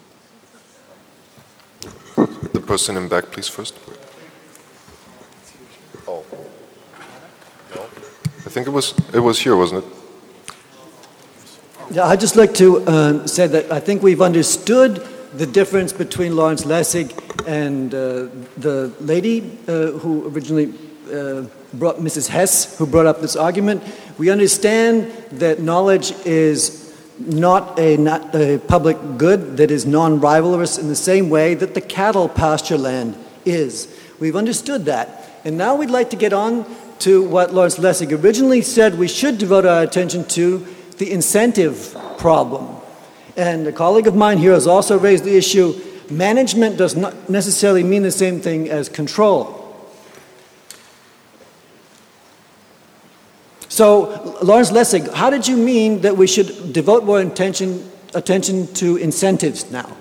The person in back, please, first. Oh. No. I think it was here, wasn't it? Yeah, I'd just like to say that I think we've understood the difference between Lawrence Lessig and the lady who originally brought Mrs. Hess, who brought up this argument. We understand that knowledge is not a public good that is non-rivalrous in the same way that the cattle pasture land is. We've understood that. And now we'd like to get on to what Lawrence Lessig originally said we should devote our attention to, the incentive problem. And a colleague of mine here has also raised the issue, management does not necessarily mean the same thing as control. So, Lawrence Lessig, how did you mean that we should devote more attention to incentives now?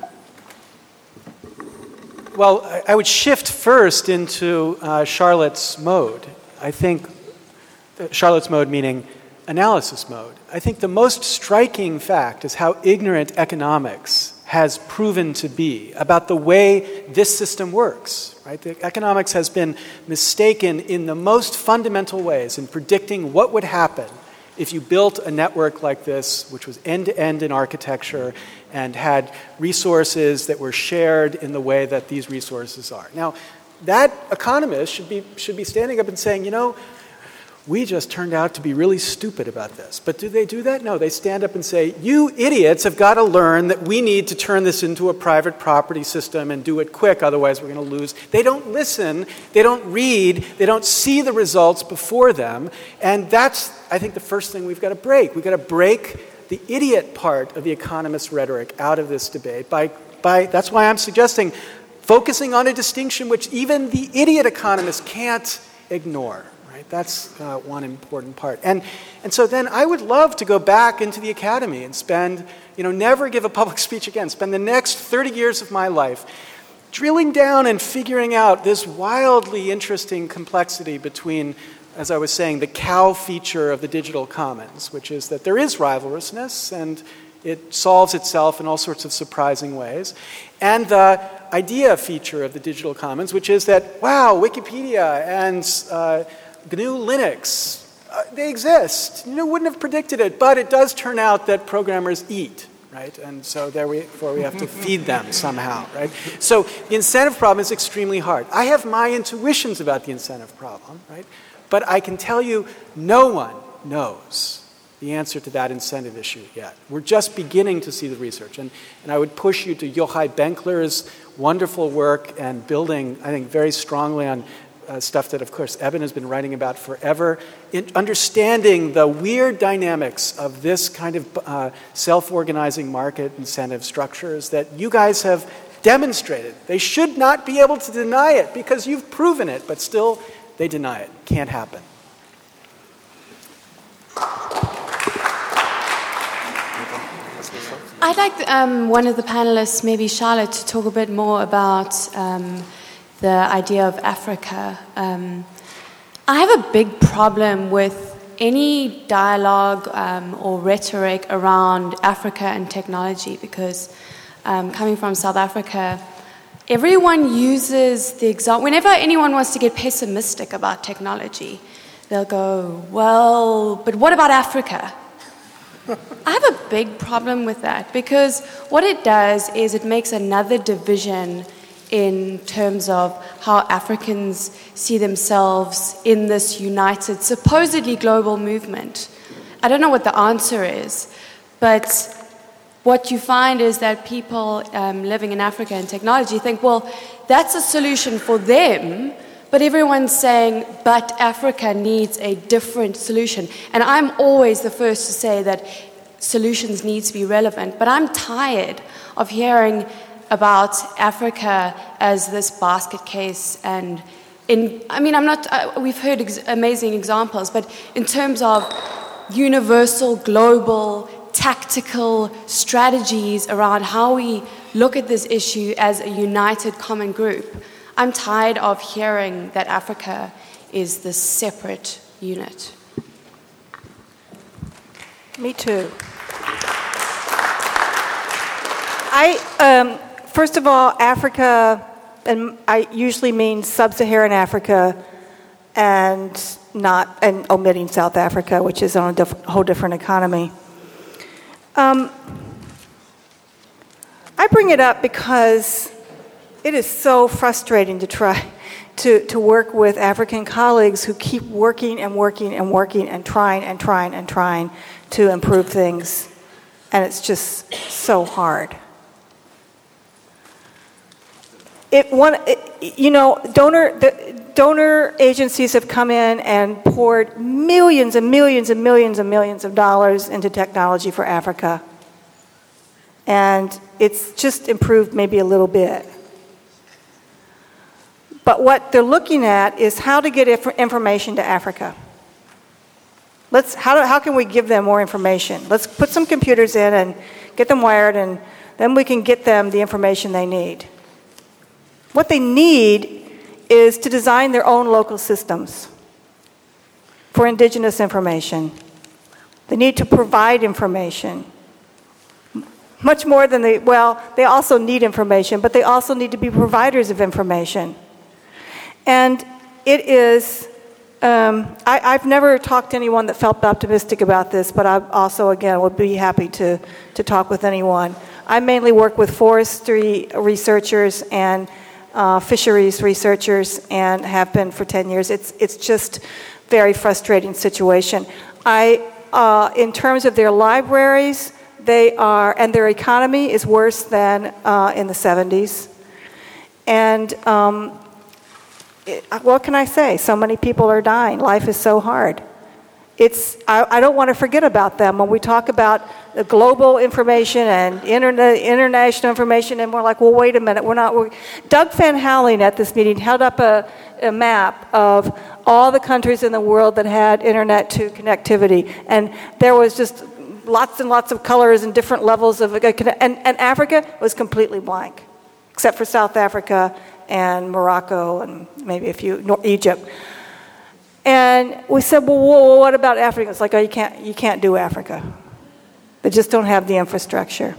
Well, I would shift first into Charlotte's mode. I think Charlotte's mode meaning analysis mode. I think the most striking fact is how ignorant economics has proven to be about the way this system works. Right? The economics has been mistaken in the most fundamental ways in predicting what would happen if you built a network like this, which was end-to-end in architecture and had resources that were shared in the way that these resources are. Now, that economist should be standing up and saying, we just turned out to be really stupid about this. But do they do that? No, they stand up and say, you idiots have got to learn that we need to turn this into a private property system and do it quick, otherwise we're going to lose. They don't listen, they don't read, they don't see the results before them. And that's, I think, the first thing we've got to break. We've got to break the idiot part of the economist rhetoric out of this debate by that's why I'm suggesting focusing on a distinction which even the idiot economist can't ignore. That's one important part. And so then I would love to go back into the academy and spend, never give a public speech again, spend the next 30 years of my life drilling down and figuring out this wildly interesting complexity between, as I was saying, the cow feature of the digital commons, which is that there is rivalrousness and It solves itself in all sorts of surprising ways. And the idea feature of the digital commons, which is that, wow, Wikipedia and GNU Linux, they exist. You wouldn't have predicted it, but it does turn out that programmers eat, right? And so therefore we have to feed them somehow, right? So the incentive problem is extremely hard. I have my intuitions about the incentive problem, right? But I can tell you no one knows the answer to that incentive issue yet. We're just beginning to see the research. And I would push you to Yochai Benkler's wonderful work and building, I think, very strongly on stuff that, of course, Eben has been writing about forever, in understanding the weird dynamics of this kind of self-organizing market incentive structures that you guys have demonstrated. They should not be able to deny it because you've proven it, but still they deny it. Can't happen. I'd like one of the panelists, maybe Charlotte, to talk a bit more about the idea of Africa. I have a big problem with any dialogue or rhetoric around Africa and technology because coming from South Africa, everyone uses the example. Whenever anyone wants to get pessimistic about technology, they'll go, well, but what about Africa? I have a big problem with that because what it does is it makes another division in terms of how Africans see themselves in this united, supposedly global movement. I don't know what the answer is, but what you find is that people living in Africa and technology think, well, that's a solution for them, but everyone's saying, but Africa needs a different solution. And I'm always the first to say that solutions need to be relevant, but I'm tired of hearing about Africa as this basket case. And we've heard amazing examples, but in terms of universal, global, tactical strategies around how we look at this issue as a united common group, I'm tired of hearing that Africa is this separate unit. Me too. First of all, Africa, and I usually mean sub-Saharan Africa, and omitting South Africa, which is on a whole different economy. I bring it up because it is so frustrating to try to work with African colleagues who keep working and working and working and trying to improve things, and it's just so hard. Donor agencies have come in and poured millions and millions and millions and millions of dollars into technology for Africa, and it's just improved maybe a little bit. But what they're looking at is how to get information to Africa. How can we give them more information? Let's put some computers in and get them wired, and then we can get them the information they need. What they need is to design their own local systems for indigenous information. They need to provide information. Much more than they also need information, but they also need to be providers of information. And it is, I've never talked to anyone that felt optimistic about this, but I also, again, would be happy to talk with anyone. I mainly work with forestry researchers and fisheries researchers and have been for 10 years. It's just very frustrating situation. In terms of their libraries, and their economy is worse than in the 70s. And what can I say? So many people are dying. Life is so hard. I don't want to forget about them when we talk about the global information and international information, and we're like, well, wait a minute, Doug Van Houweling at this meeting held up a map of all the countries in the world that had internet to connectivity, and there was just lots and lots of colors and different levels of, and Africa was completely blank, except for South Africa and Morocco and maybe a few, Egypt. And we said, well, what about Africa? It's like, oh, you can't do Africa. They just don't have the infrastructure.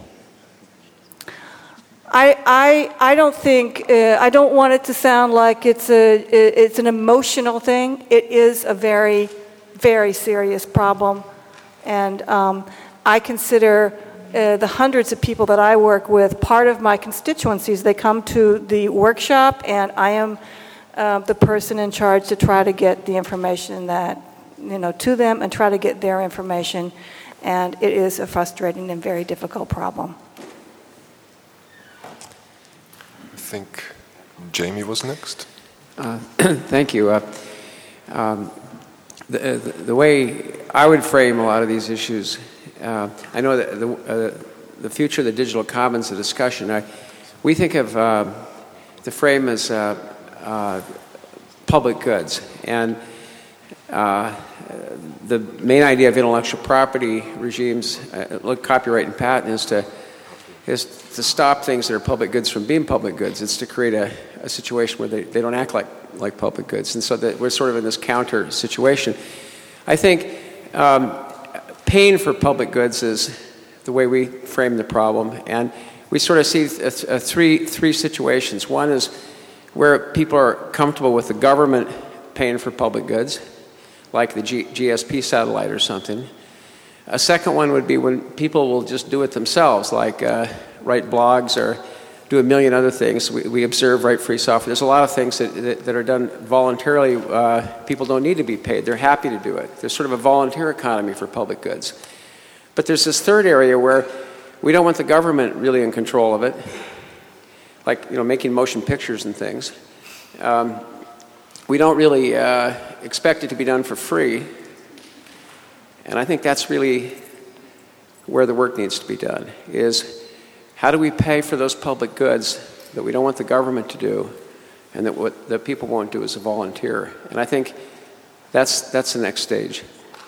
I don't think, I don't want it to sound like it's an emotional thing. It is a very, very serious problem. And I consider the hundreds of people that I work with part of my constituencies. They come to the workshop, and I am the person in charge to try to get the information that, to them and try to get their information. And it is a frustrating and very difficult problem. I think Jamie was next. Thank you. The way I would frame a lot of these issues, I know that the future of the digital commons, the discussion, we think of the frame as public goods. And the main idea of intellectual property regimes, like copyright and patent, is to stop things that are public goods from being public goods. It's to create a situation where they don't act like public goods. And so that we're sort of in this counter situation. I think paying for public goods is the way we frame the problem. And we sort of see three situations. One is where people are comfortable with the government paying for public goods, like the GSP satellite or something. A second one would be when people will just do it themselves, like write blogs or do a million other things. We observe Write Free Software. There's a lot of things that are done voluntarily. People don't need to be paid. They're happy to do it. There's sort of a volunteer economy for public goods. But there's this third area where we don't want the government really in control of it, like making motion pictures and things. We don't really expect it to be done for free. And I think that's really where the work needs to be done, is how do we pay for those public goods that we don't want the government to do and that what the people won't do as a volunteer? And I think that's the next stage.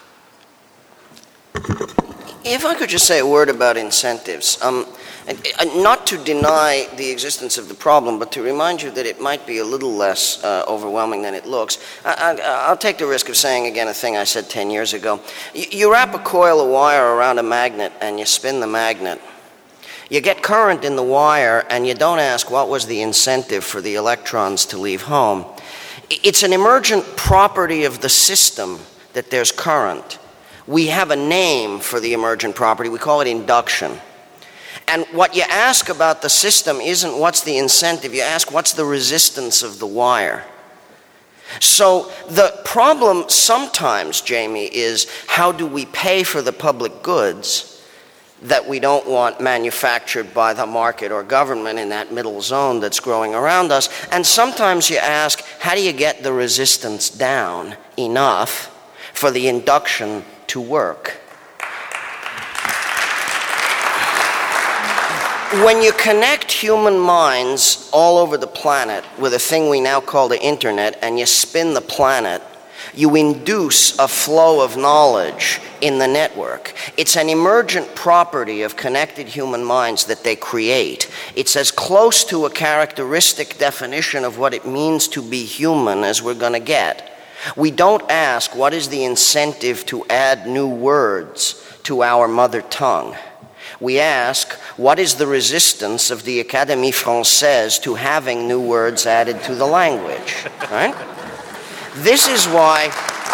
If I could just say a word about incentives, not to deny the existence of the problem, but to remind you that it might be a little less overwhelming than it looks. I'll take the risk of saying again a thing I said 10 years ago. You wrap a coil of wire around a magnet and you spin the magnet. You get current in the wire and you don't ask what was the incentive for the electrons to leave home. It's an emergent property of the system that there's current. We have a name for the emergent property. We call it induction. And what you ask about the system isn't what's the incentive. You ask what's the resistance of the wire. So the problem sometimes, Jamie, is how do we pay for the public goods that we don't want manufactured by the market or government in that middle zone that's growing around us. And sometimes you ask, how do you get the resistance down enough for the induction to work? When you connect human minds all over the planet with a thing we now call the internet and you spin the planet, you induce a flow of knowledge in the network. It's an emergent property of connected human minds that they create. It's as close to a characteristic definition of what it means to be human as we're going to get. We don't ask what is the incentive to add new words to our mother tongue. We ask what is the resistance of the Académie Française to having new words added to the language, right? This is why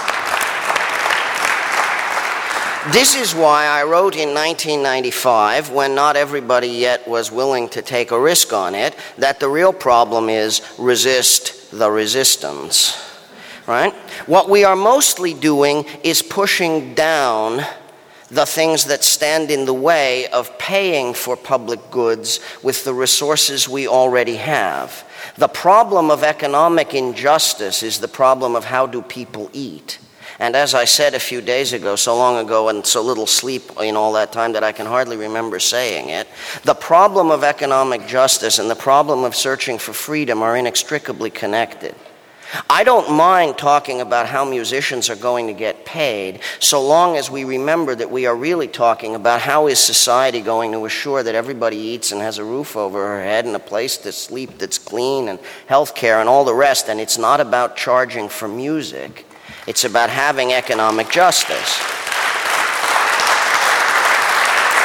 I wrote in 1995, when not everybody yet was willing to take a risk on it, that the real problem is resist the resistance. Right? What we are mostly doing is pushing down the things that stand in the way of paying for public goods with the resources we already have. The problem of economic injustice is the problem of how do people eat. And as I said a few days ago, so long ago and so little sleep in all that time that I can hardly remember saying it, the problem of economic justice and the problem of searching for freedom are inextricably connected. I don't mind talking about how musicians are going to get paid, so long as we remember that we are really talking about how is society going to assure that everybody eats and has a roof over her head and a place to sleep that's clean and health care and all the rest. And it's not about charging for music. It's about having economic justice.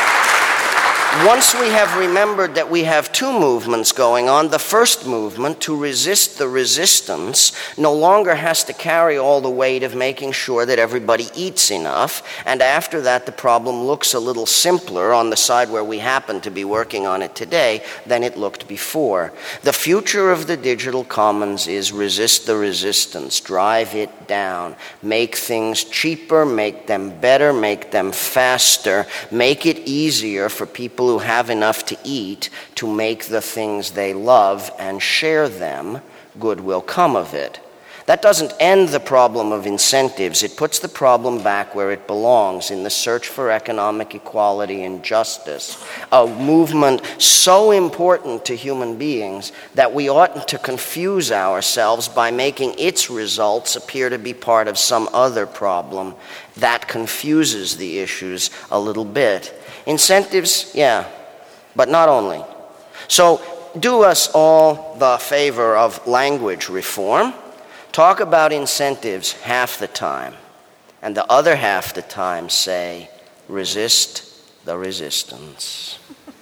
Once we have remembered that we have two movements going on, the first movement, to resist the resistance, no longer has to carry all the weight of making sure that everybody eats enough, and after that the problem looks a little simpler on the side where we happen to be working on it today than it looked before. The future of the digital commons is resist the resistance, drive it down, make things cheaper, make them better, make them faster, make it easier for people who have enough to eat to make the things they love and share them. Good will come of it. That doesn't end the problem of incentives. It puts the problem back where it belongs, in the search for economic equality and justice, a movement so important to human beings that we oughtn't to confuse ourselves by making its results appear to be part of some other problem. That confuses the issues a little bit. Incentives, yeah, but not only. So do us all the favor of language reform. Talk about incentives half the time, and the other half the time say, resist the resistance.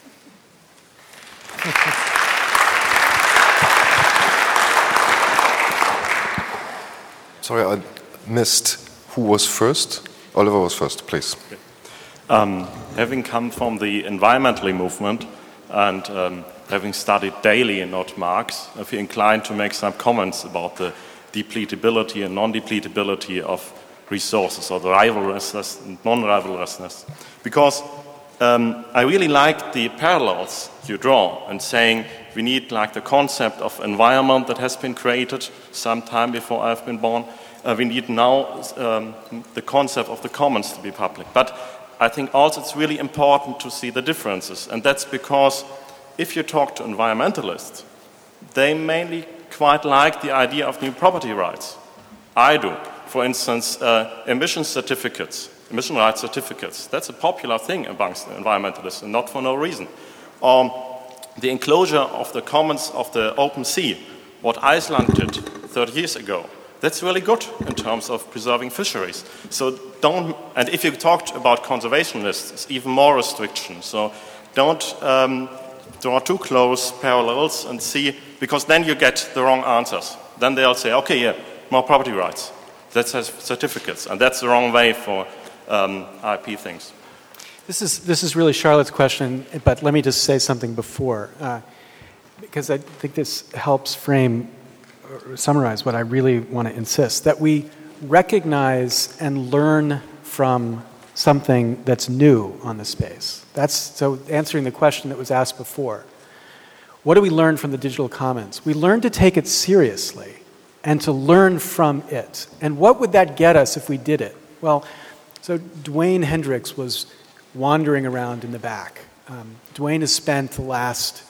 Sorry, I missed who was first. Oliver was first, please. Having come from the environmental movement and having studied Daly and not Marx, I feel inclined to make some comments about the depletability and non-depletability of resources, or the rivalrousness and non-rivalrousness. Because I really like the parallels you draw and saying we need like the concept of environment that has been created some time before I've been born. We need now the concept of the commons to be public. But I think also it's really important to see the differences. And that's because if you talk to environmentalists, they mainly quite like the idea of new property rights. I do. For instance, emission rights certificates. That's a popular thing amongst environmentalists, and not for no reason. The enclosure of the commons of the open sea, what Iceland did 30 years ago, that's really good in terms of preserving fisheries. So and if you talked about conservationists, it's even more restrictions. So don't draw too close parallels and see, because then you get the wrong answers. Then they'll say, okay, yeah, more property rights. That has certificates, and that's the wrong way for IP things. This is really Charlotte's question, but let me just say something before, because I think this helps frame or summarize what I really want to insist, that we recognize and learn from something that's new on the space. So answering the question that was asked before. What do we learn from the digital commons? We learn to take it seriously and to learn from it. And what would that get us if we did it? Well, so Dwayne Hendricks was wandering around in the back. Dwayne has spent the last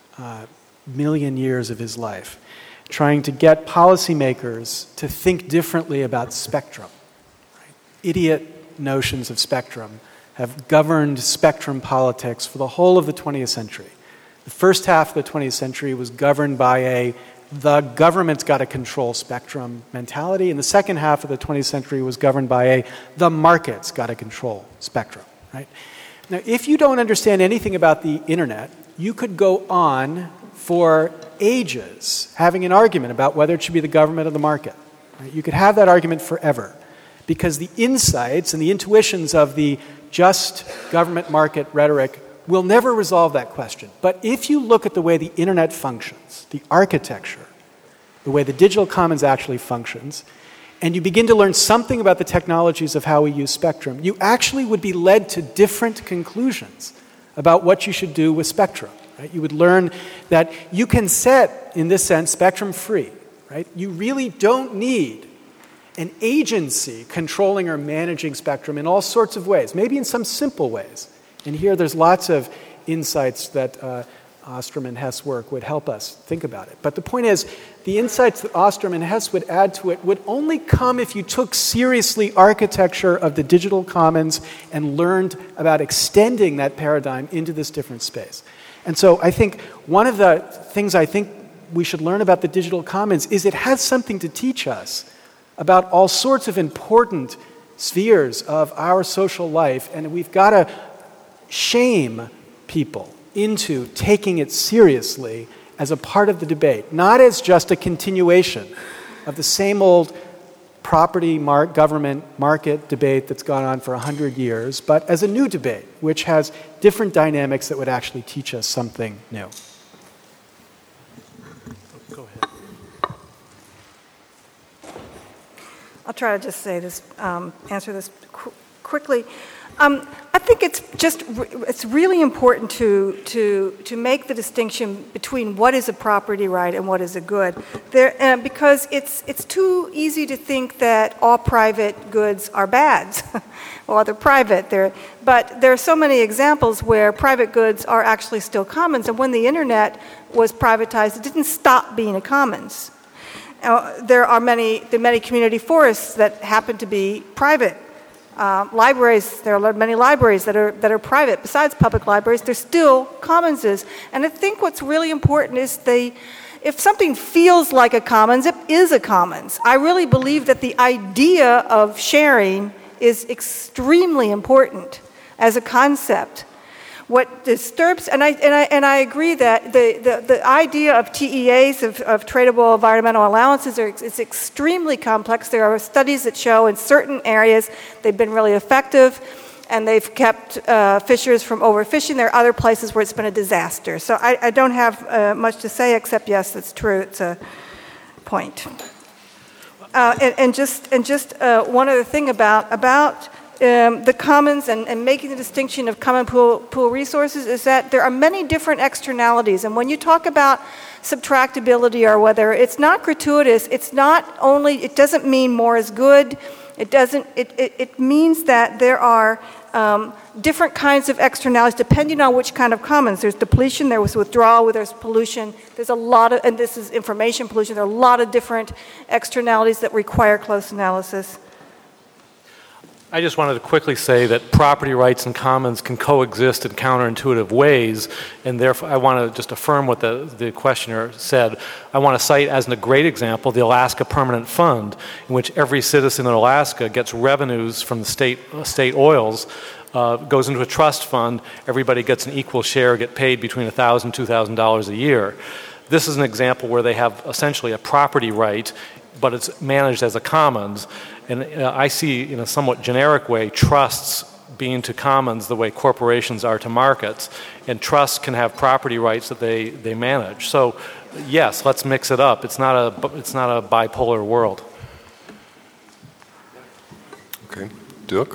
million years of his life trying to get policymakers to think differently about spectrum. Right? Idiot notions of spectrum have governed spectrum politics for the whole of the 20th century. The first half of the 20th century was governed by the government's got to control spectrum mentality, and the second half of the 20th century was governed by the market's got to control spectrum. Right? Now, if you don't understand anything about the internet, you could go on for ages having an argument about whether it should be the government or the market. Right? You could have that argument forever, because the insights and the intuitions of the just government market rhetoric will never resolve that question. But if you look at the way the internet functions, the architecture, the way the digital commons actually functions, and you begin to learn something about the technologies of how we use spectrum, you actually would be led to different conclusions about what you should do with spectrum. Right? You would learn that you can set, in this sense, spectrum free. Right? You really don't need an agency controlling or managing spectrum in all sorts of ways, maybe in some simple ways. And here there's lots of insights that Ostrom and Hess' work would help us think about it. But the point is, the insights that Ostrom and Hess would add to it would only come if you took seriously architecture of the digital commons and learned about extending that paradigm into this different space. And so I think one of the things I think we should learn about the digital commons is it has something to teach us about all sorts of important spheres of our social life, and we've got to shame people into taking it seriously as a part of the debate, not as just a continuation of the same old property government market debate that's gone on for 100 years, but as a new debate, which has different dynamics that would actually teach us something new. Go ahead. I'll try to just say this, answer this quickly. I think it's really important to make the distinction between what is a property right and what is a good. Because it's too easy to think that all private goods are bad. Well, they're private. But there are so many examples where private goods are actually still commons. And when the internet was privatized, it didn't stop being a commons. There are many community forests that happen to be private. Libraries, there are many libraries that are private. Besides public libraries, they're still commonses. And I think what's really important is if something feels like a commons, it is a commons. I really believe that the idea of sharing is extremely important as a concept. What disturbs, and I agree that the idea of TEAs, of tradable environmental allowances, is extremely complex. There are studies that show in certain areas they've been really effective, and they've kept fishers from overfishing. There are other places where it's been a disaster. So I don't have much to say except yes, that's true. It's a point. And just one other thing about the commons and making the distinction of common pool resources is that there are many different externalities. And when you talk about subtractability or whether it's not gratuitous, it doesn't mean more is good. It means that there are different kinds of externalities depending on which kind of commons. There's depletion, there's withdrawal, there's pollution. There's a lot of, and this is information pollution, there are a lot of different externalities that require close analysis. I just wanted to quickly say that property rights and commons can coexist in counterintuitive ways, and therefore I want to just affirm what the questioner said. I want to cite as a great example the Alaska Permanent Fund, in which every citizen in Alaska gets revenues from the state oils, goes into a trust fund, everybody gets an equal share, get paid between $1,000 and $2,000 a year. This is an example where they have essentially a property right, but it's managed as a commons. And I see, in a somewhat generic way, trusts being to commons the way corporations are to markets. And trusts can have property rights that they manage. So, yes, let's mix it up. It's not a bipolar world. Okay. Dirk?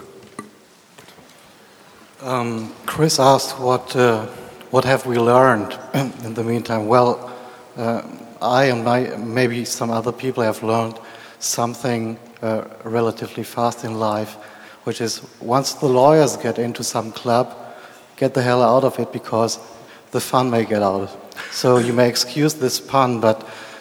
Chris asked what have we learned in the meantime. Well, I and maybe some other people have learned something relatively fast in life, which is once the lawyers get into some club, get the hell out of it because the fun may get out. So you may excuse this pun, but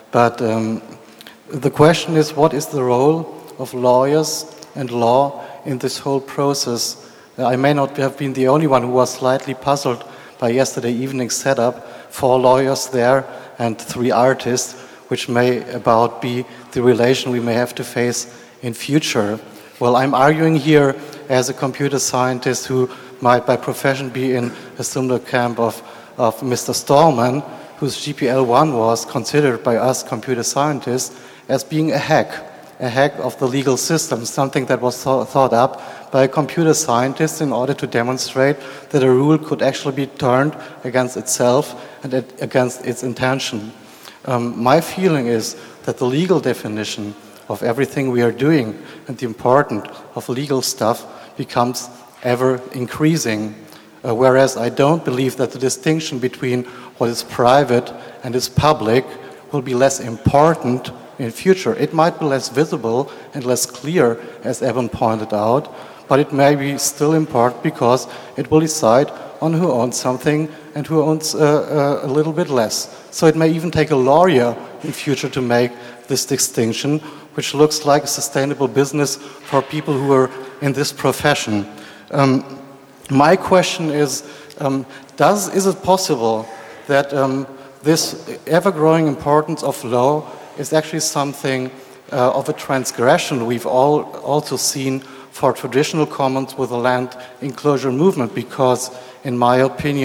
the question is, what is the role of lawyers and law in this whole process? I may not have been the only one who was slightly puzzled by yesterday evening's setup. 4 lawyers there and 3 artists, which may about be the relation we may have to face in future. Well, I'm arguing here as a computer scientist who might by profession be in a similar camp of Mr. Stallman, whose GPL1 was considered by us computer scientists as being a hack of the legal system, something that was thought up by a computer scientist in order to demonstrate that a rule could actually be turned against itself and against its intention. My feeling is that the legal definition of everything we are doing and the importance of legal stuff becomes ever increasing, whereas I don't believe that the distinction between what is private and is public will be less important in future. It might be less visible and less clear, as Evan pointed out, but it may be still important because it will decide on who owns something and who owns a little bit less. So it may even take a lawyer in future to make this distinction, which looks like a sustainable business for people who are in this profession. My question is it possible that this ever-growing importance of law is actually something of a transgression we've all also seen for traditional commons with the land enclosure movement, because in my opinion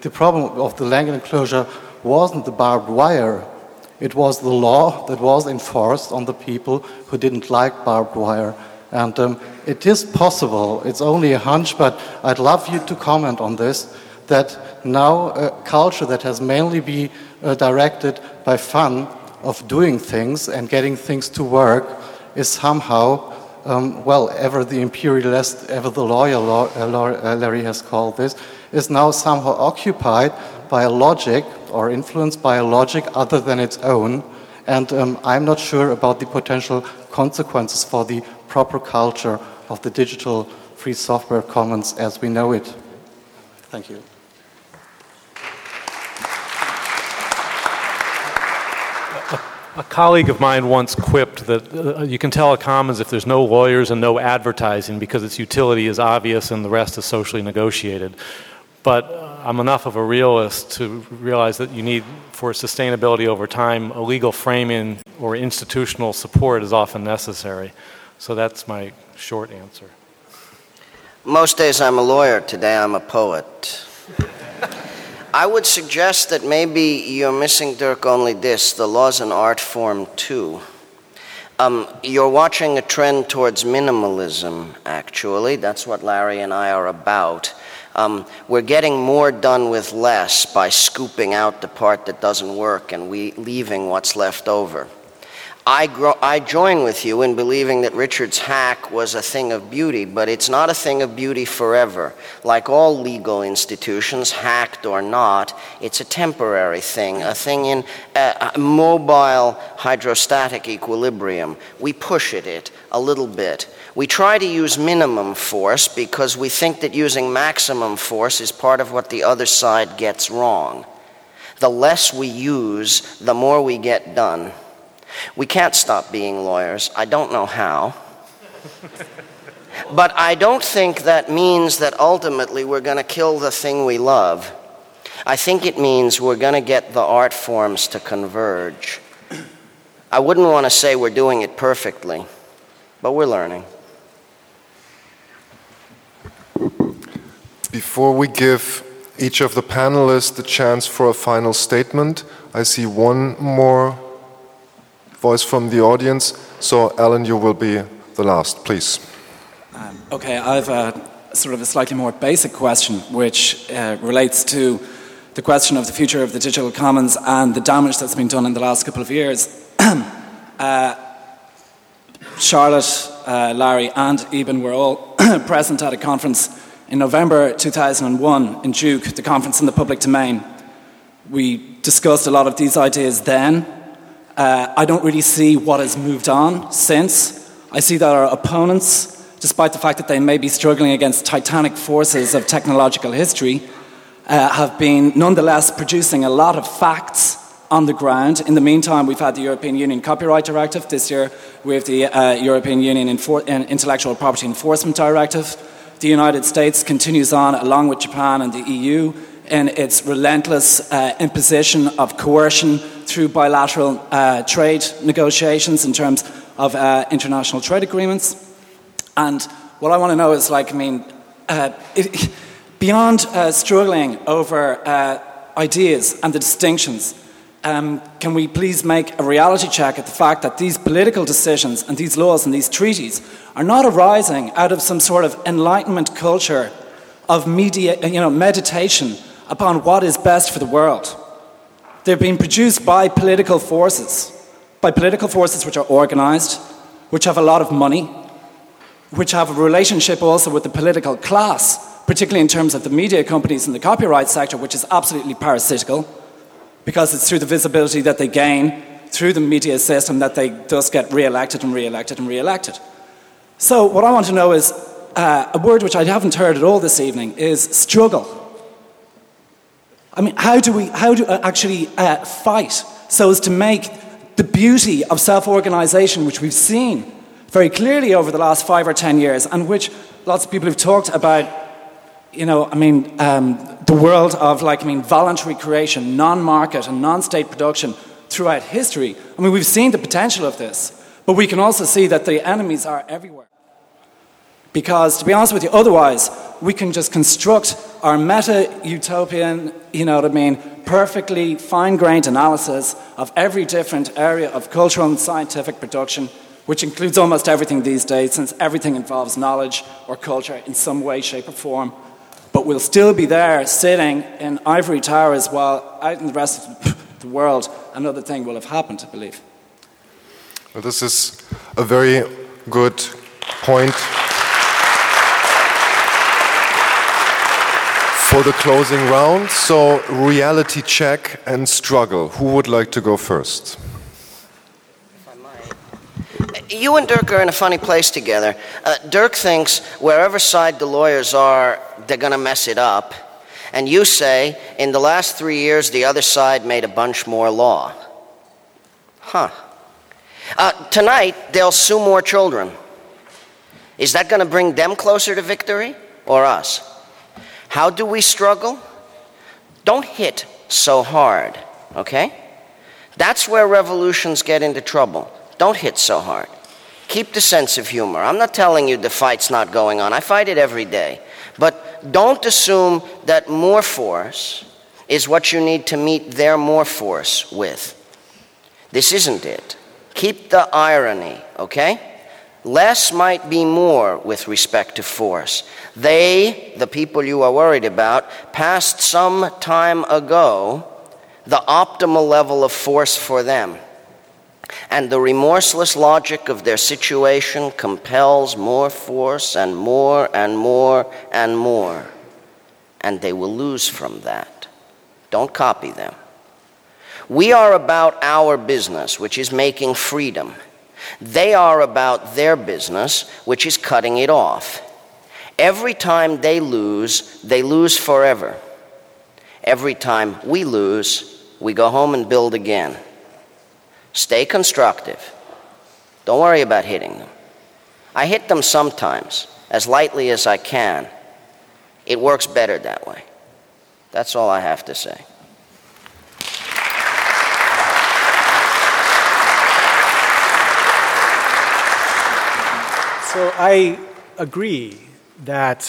the problem of the land enclosure wasn't the barbed wire. It was the law that was enforced on the people who didn't like barbed wire. And it is possible, it's only a hunch, but I'd love you to comment on this, that now a culture that has mainly been directed by fun of doing things and getting things to work is somehow, ever the imperialist, ever the lawyer, Larry has called this, is now somehow occupied by a logic or influenced by a logic other than its own. And I'm not sure about the potential consequences for the proper culture of the digital free software commons as we know it. Thank you. A colleague of mine once quipped that you can tell a commons if there's no lawyers and no advertising because its utility is obvious and the rest is socially negotiated. But I'm enough of a realist to realize that you need, for sustainability over time, a legal framing or institutional support is often necessary. So that's my short answer. Most days I'm a lawyer, today I'm a poet. I would suggest that maybe you're missing, Dirk, only this, the law's an art form too. You're watching a trend towards minimalism, actually. That's what Larry and I are about. We're getting more done with less by scooping out the part that doesn't work and leaving what's left over. I join with you in believing that Richard's hack was a thing of beauty, but it's not a thing of beauty forever. Like all legal institutions, hacked or not, it's a temporary thing, a thing in mobile hydrostatic equilibrium. We push at it a little bit. We try to use minimum force because we think that using maximum force is part of what the other side gets wrong. The less we use, the more we get done. We can't stop being lawyers. I don't know how. But I don't think that means that ultimately we're going to kill the thing we love. I think it means we're going to get the art forms to converge. I wouldn't want to say we're doing it perfectly, but we're learning. Before we give each of the panelists the chance for a final statement, I see one more voice from the audience. So, Alan, you will be the last, please. Okay, I have a sort of a slightly more basic question, which relates to the question of the future of the digital commons and the damage that's been done in the last couple of years. Charlotte, Larry, and Eben were all present at a conference in November 2001 in Duke, the conference in the public domain. We discussed a lot of these ideas then. I don't really see what has moved on since. I see that our opponents, despite the fact that they may be struggling against titanic forces of technological history, have been nonetheless producing a lot of facts on the ground. In the meantime, we've had the European Union Copyright Directive. This year, we have the European Union Intellectual Property Enforcement Directive. The United States continues on, along with Japan and the EU, in its relentless imposition of coercion through bilateral trade negotiations in terms of international trade agreements. And what I want to know is, beyond struggling over ideas and the distinctions, can we please make a reality check at the fact that these political decisions and these laws and these treaties are not arising out of some sort of Enlightenment culture of meditation upon what is best for the world. They're being produced by political forces which are organized, which have a lot of money, which have a relationship also with the political class, particularly in terms of the media companies and the copyright sector, which is absolutely parasitical, because it's through the visibility that they gain, through the media system, that they thus get re-elected and re-elected and re-elected. So what I want to know is, a word which I haven't heard at all this evening is struggle. I mean, how do we actually fight so as to make the beauty of self-organization, which we've seen very clearly over the last 5 or 10 years, and which lots of people have talked about, the world of voluntary creation, non-market and non-state production throughout history. I mean, we've seen the potential of this, but we can also see that the enemies are everywhere. Because, to be honest with you, otherwise, we can just construct our meta-utopian, you know what I mean, perfectly fine-grained analysis of every different area of cultural and scientific production, which includes almost everything these days, since everything involves knowledge or culture in some way, shape, or form. But we'll still be there sitting in ivory towers while out in the rest of the world another thing will have happened, I believe. Well, this is a very good point for the closing round. So, reality check and struggle. Who would like to go first? You and Dirk are in a funny place together. Dirk thinks wherever side the lawyers are, they're going to mess it up. And you say, in the last 3 years, the other side made a bunch more law. Huh. Tonight, they'll sue more children. Is that going to bring them closer to victory or us? How do we struggle? Don't hit so hard, okay? That's where revolutions get into trouble. Don't hit so hard. Keep the sense of humor. I'm not telling you the fight's not going on. I fight it every day. But don't assume that more force is what you need to meet their more force with. This isn't it. Keep the irony, okay? Less might be more with respect to force. They, the people you are worried about, passed some time ago the optimal level of force for them. And the remorseless logic of their situation compels more force and more and more and more. And they will lose from that. Don't copy them. We are about our business, which is making freedom. They are about their business, which is cutting it off. Every time they lose forever. Every time we lose, we go home and build again. Stay constructive. Don't worry about hitting them. I hit them sometimes, as lightly as I can. It works better that way. That's all I have to say. So I agree that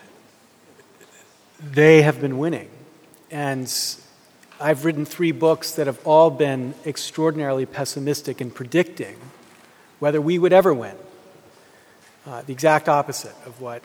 they have been winning. And I've written 3 books that have all been extraordinarily pessimistic in predicting whether we would ever win. The exact opposite of what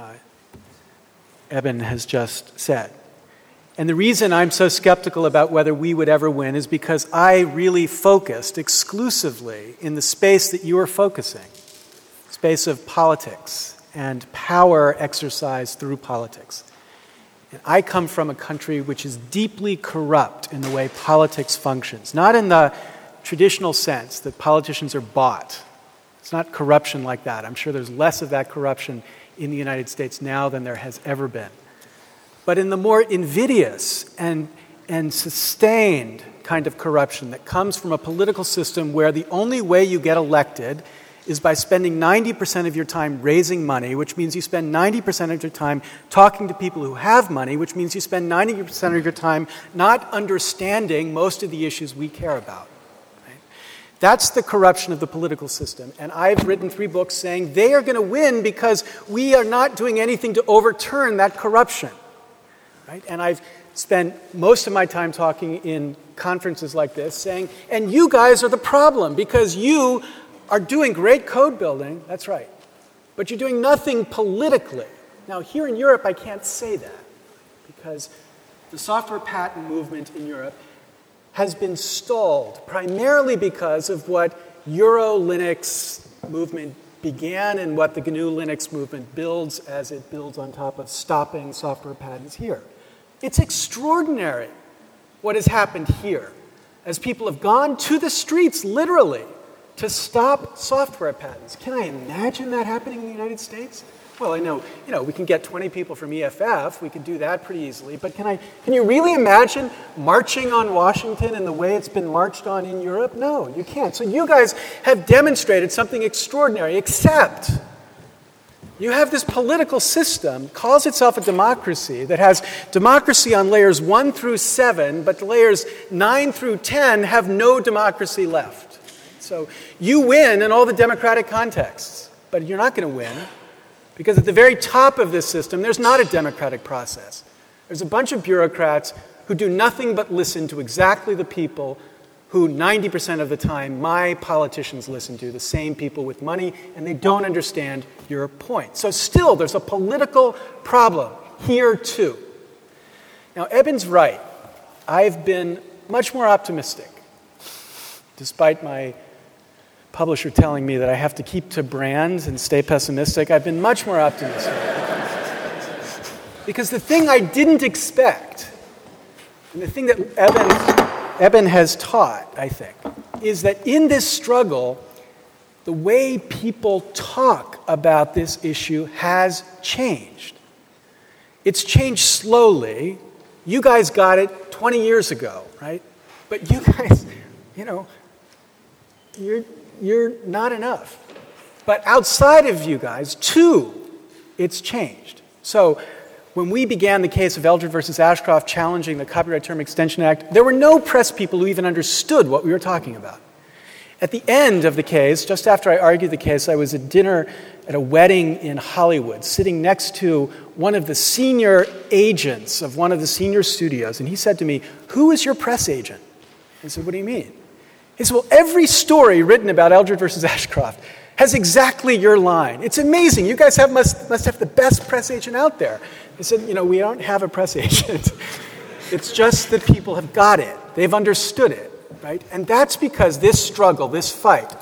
Eben has just said. And the reason I'm so skeptical about whether we would ever win is because I really focused exclusively in the space that you are focusing, space of politics and power exercised through politics. And I come from a country which is deeply corrupt in the way politics functions, not in the traditional sense that politicians are bought. It's not corruption like that. I'm sure there's less of that corruption in the United States now than there has ever been. But in the more invidious and sustained kind of corruption that comes from a political system where the only way you get elected is by spending 90% of your time raising money, which means you spend 90% of your time talking to people who have money, which means you spend 90% of your time not understanding most of the issues we care about. Right? That's the corruption of the political system. And I've written 3 books saying they are going to win because we are not doing anything to overturn that corruption. Right? And I've spent most of my time talking in conferences like this saying, and you guys are the problem because you are doing great code building, that's right, but you're doing nothing politically. Now, here in Europe, I can't say that because the software patent movement in Europe has been stalled primarily because of what Euro-Linux movement began and what the GNU Linux movement builds as it builds on top of stopping software patents here. It's extraordinary what has happened here as people have gone to the streets, literally, to stop software patents. Can I imagine that happening in the United States? Well, I know, we can get 20 people from EFF. We can do that pretty easily. But can you really imagine marching on Washington in the way it's been marched on in Europe? No, you can't. So you guys have demonstrated something extraordinary, except you have this political system, calls itself a democracy, that has democracy on layers 1 through 7, but layers 9 through 10 have no democracy left. So you win in all the democratic contexts, but you're not going to win because at the very top of this system, there's not a democratic process. There's a bunch of bureaucrats who do nothing but listen to exactly the people who 90% of the time my politicians listen to, the same people with money, and they don't understand your point. So still, there's a political problem here too. Now, Eben's right. I've been much more optimistic, despite my publisher telling me that I have to keep to brand and stay pessimistic. I've been much more optimistic. Because the thing I didn't expect, and the thing that Eben has taught, I think, is that in this struggle, the way people talk about this issue has changed. It's changed slowly. You guys got it 20 years ago, right? But you guys, you're not enough. But outside of you guys, too, it's changed. So when we began the case of Eldred versus Ashcroft challenging the Copyright Term Extension Act, there were no press people who even understood what we were talking about. At the end of the case, just after I argued the case, I was at dinner at a wedding in Hollywood, sitting next to one of the senior agents of one of the senior studios, and he said to me, "Who is your press agent?" I said, "What do you mean?" He said, "Well, every story written about Eldred versus Ashcroft has exactly your line. It's amazing. You guys must have the best press agent out there." I said, "We don't have a press agent. It's just that people have got it. They've understood it, right? And that's because this struggle, this fight,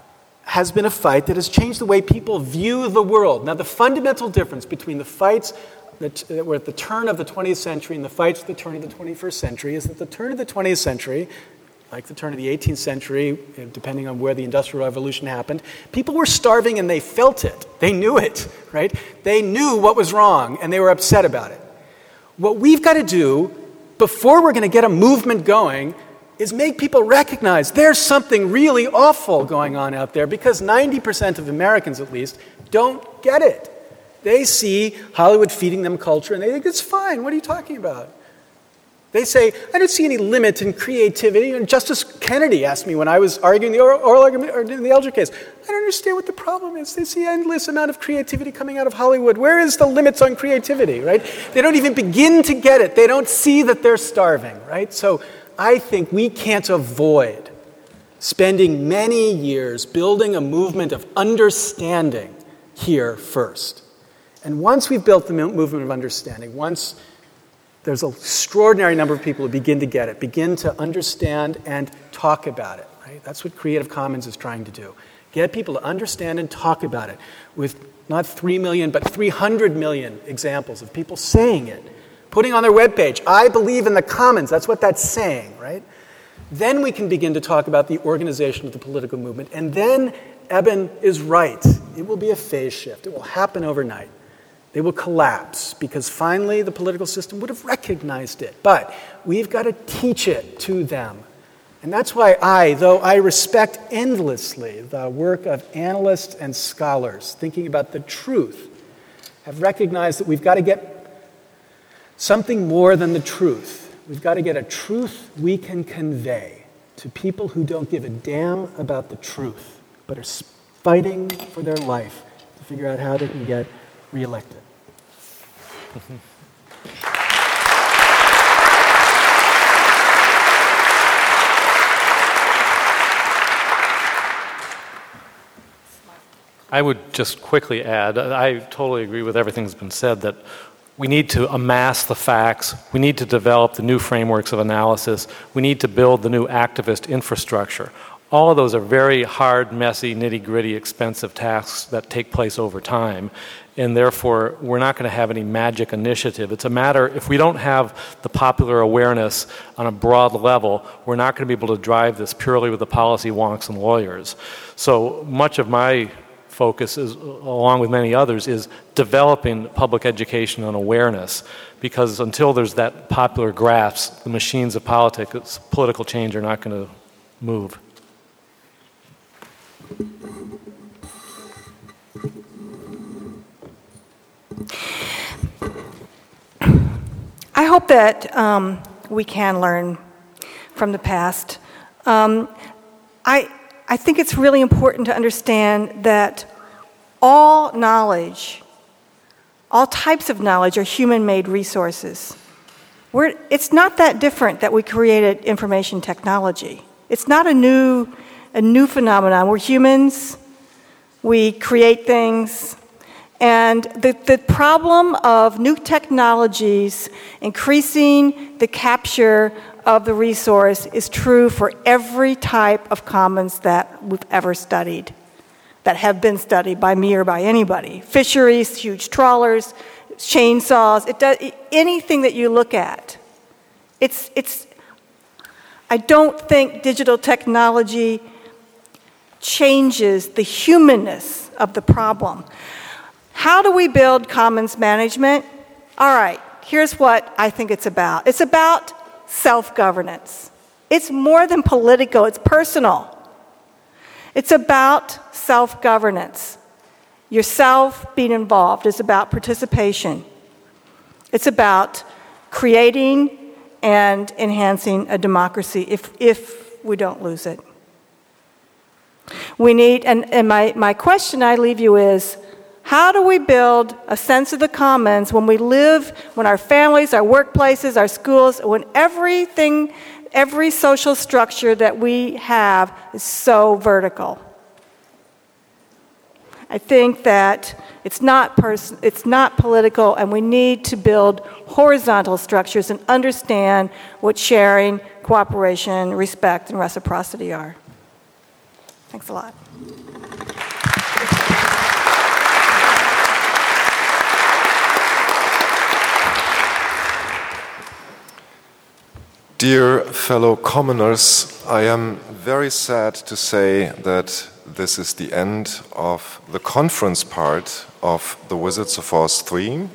has been a fight that has changed the way people view the world. Now, the fundamental difference between the fights that were at the turn of the 20th century and the fights at the turn of the 21st century is that the turn of the 20th century, like the turn of the 18th century, depending on where the Industrial Revolution happened, people were starving and they felt it. They knew it, right? They knew what was wrong and they were upset about it. What we've got to do before we're going to get a movement going is make people recognize there's something really awful going on out there, because 90% of Americans, at least, don't get it. They see Hollywood feeding them culture and they think it's fine. What are you talking about? They say, "I don't see any limit in creativity." And Justice Kennedy asked me when I was arguing the oral argument or in the Eldred case, "I don't understand what the problem is. They see endless amount of creativity coming out of Hollywood. Where is the limits on creativity," right? They don't even begin to get it. They don't see that they're starving, right? So I think we can't avoid spending many years building a movement of understanding here first. And once we've built the movement of understanding, once there's an extraordinary number of people who begin to get it, begin to understand and talk about it, right? That's what Creative Commons is trying to do. Get people to understand and talk about it with not 3 million, but 300 million examples of people saying it, putting on their webpage, "I believe in the commons." That's what that's saying, right? Then we can begin to talk about the organization of the political movement. And then Eben is right. It will be a phase shift. It will happen overnight. They will collapse because finally the political system would have recognized it. But we've got to teach it to them. And that's why though I respect endlessly the work of analysts and scholars thinking about the truth, have recognized that we've got to get something more than the truth. We've got to get a truth we can convey to people who don't give a damn about the truth, but are fighting for their life to figure out how they can get reelected. I would just quickly add, I totally agree with everything that's been said, that we need to amass the facts, we need to develop the new frameworks of analysis, we need to build the new activist infrastructure. All of those are very hard, messy, nitty-gritty, expensive tasks that take place over time, and therefore we're not going to have any magic initiative. It's a matter, if we don't have the popular awareness on a broad level, we're not going to be able to drive this purely with the policy wonks and lawyers. So much of my focus, is, along with many others, is developing public education and awareness, because until there's that popular grasp, the machines of politics, political change are not going to move. I hope that we can learn from the past. I think it's really important to understand that all knowledge, all types of knowledge, are human-made resources. It's not that different that we created information technology. It's not a new phenomenon. We're humans. We create things. And the problem of new technologies increasing the capture of the resource is true for every type of commons that we've ever studied, that have been studied by me or by anybody. Fisheries, huge trawlers, chainsaws, anything that you look at. I don't think digital technology changes the humanness of the problem. How do we build commons management? All right, here's what I think it's about. It's about self-governance. It's more than political, it's personal. It's about self-governance. Yourself being involved. It's about participation. It's about creating and enhancing a democracy if we don't lose it. We need, and my question I leave you is, how do we build a sense of the commons when we live, when our families, our workplaces, our schools, when every social structure that we have is so vertical? I think that it's not political, and we need to build horizontal structures and understand what sharing, cooperation, respect, and reciprocity are. Thanks a lot. Dear fellow commoners, I am very sad to say that this is the end of the conference part of the Wizards of Oz 3.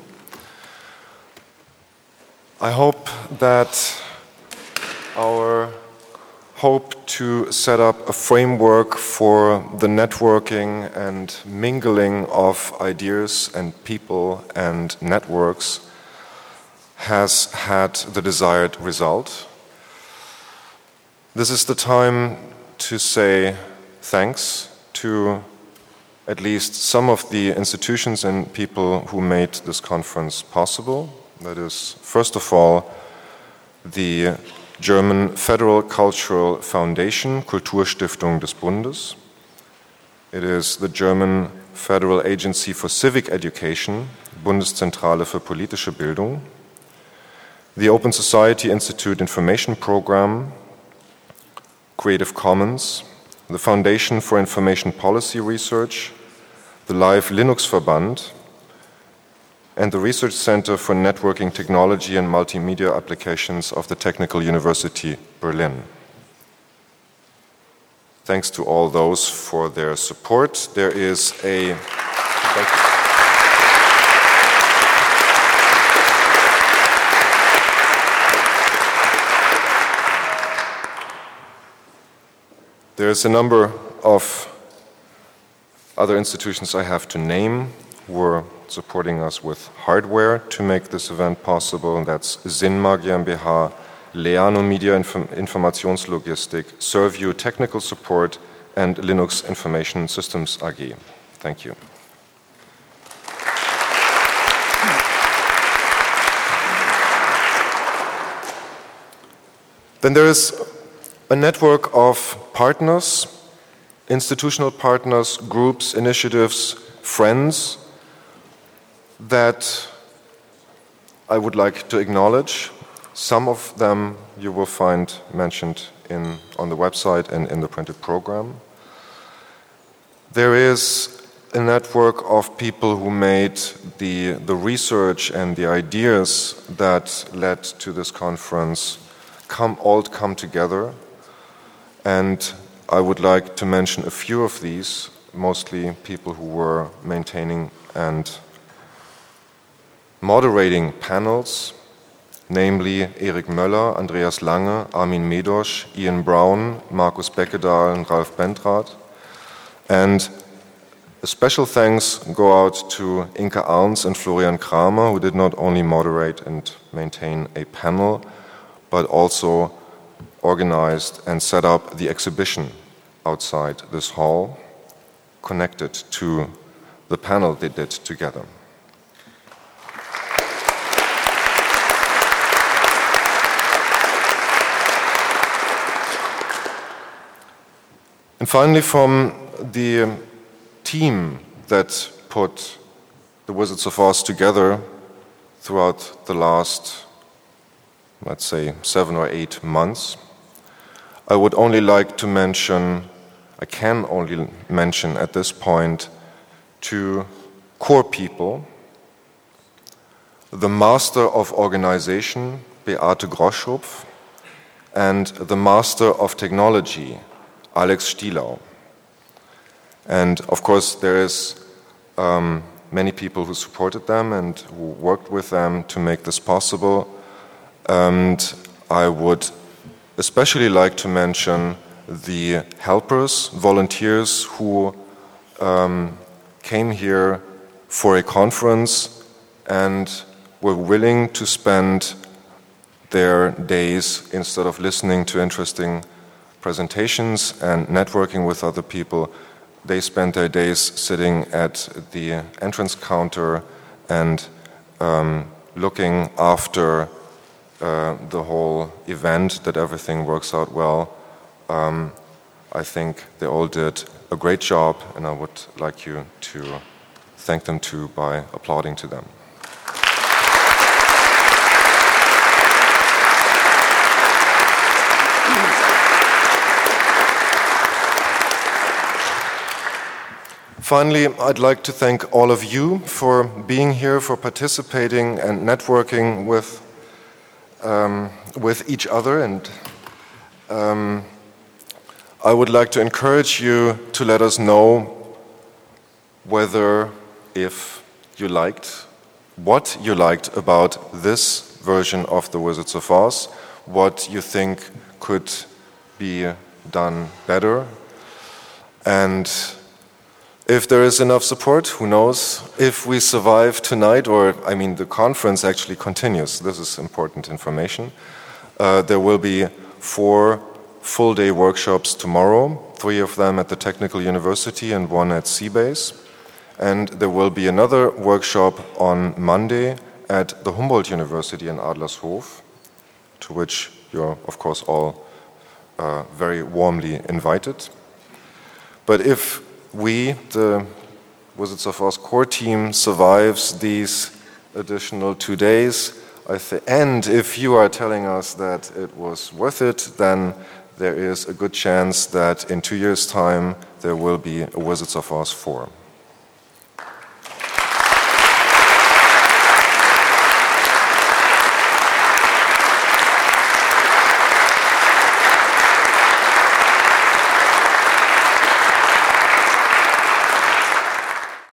I hope that our hope to set up a framework for the networking and mingling of ideas and people and networks has had the desired result. This is the time to say thanks to at least some of the institutions and people who made this conference possible. That is, first of all, the German Federal Cultural Foundation, Kulturstiftung des Bundes. It is the German Federal Agency for Civic Education, Bundeszentrale für politische Bildung. The Open Society Institute Information Program, Creative Commons, the Foundation for Information Policy Research, the Live Linux Verband, and the Research Center for Networking Technology and Multimedia Applications of the Technical University Berlin. Thanks to all those for their support. There is a... There's a number of other institutions I have to name who are supporting us with hardware to make this event possible, and that's Sinma GmbH, Leano Media Informationslogistik, Serviu Technical Support, and Linux Information Systems AG. Thank you. Then there is a network of partners, institutional partners, groups, initiatives, friends that I would like to acknowledge. Some of them you will find mentioned on the website and in the printed program. There is a network of people who made the research and the ideas that led to this conference all come together. And I would like to mention a few of these, mostly people who were maintaining and moderating panels, namely Erik Möller, Andreas Lange, Armin Medosch, Ian Brown, Markus Beckedahl, and Ralf Bentrath. And a special thanks go out to Inka Arns and Florian Kramer, who did not only moderate and maintain a panel, but also organized and set up the exhibition outside this hall, connected to the panel they did together. And finally, from the team that put the Wizards of Oz together throughout the last, let's say, 7 or 8 months, I would only like to mention, I can only mention at this point, 2 core people: the Master of Organization, Beate Groschupf, and the Master of Technology, Alex Stielau. And of course there is many people who supported them and who worked with them to make this possible. And I would especially like to mention the helpers, volunteers who came here for a conference and were willing to spend their days, instead of listening to interesting presentations and networking with other people, they spent their days sitting at the entrance counter and looking after the whole event, that everything works out well. I think they all did a great job, and I would like you to thank them too by applauding to them. Finally, I'd like to thank all of you for being here, for participating and networking with each other. And I would like to encourage you to let us know whether, if you liked, what you liked about this version of the Wizards of Oz, what you think could be done better. And if there is enough support, who knows, if we survive tonight, or I mean the conference actually continues, this is important information. There will be 4 full-day workshops tomorrow, 3 of them at the Technical University and 1 at Seabase. And there will be another workshop on Monday at the Humboldt University in Adlershof, to which you're of course all very warmly invited. But if we, the Wizards of Oz core team, survives these additional 2 days, and if you are telling us that it was worth it, then there is a good chance that in 2 years' time there will be a Wizards of Oz 4.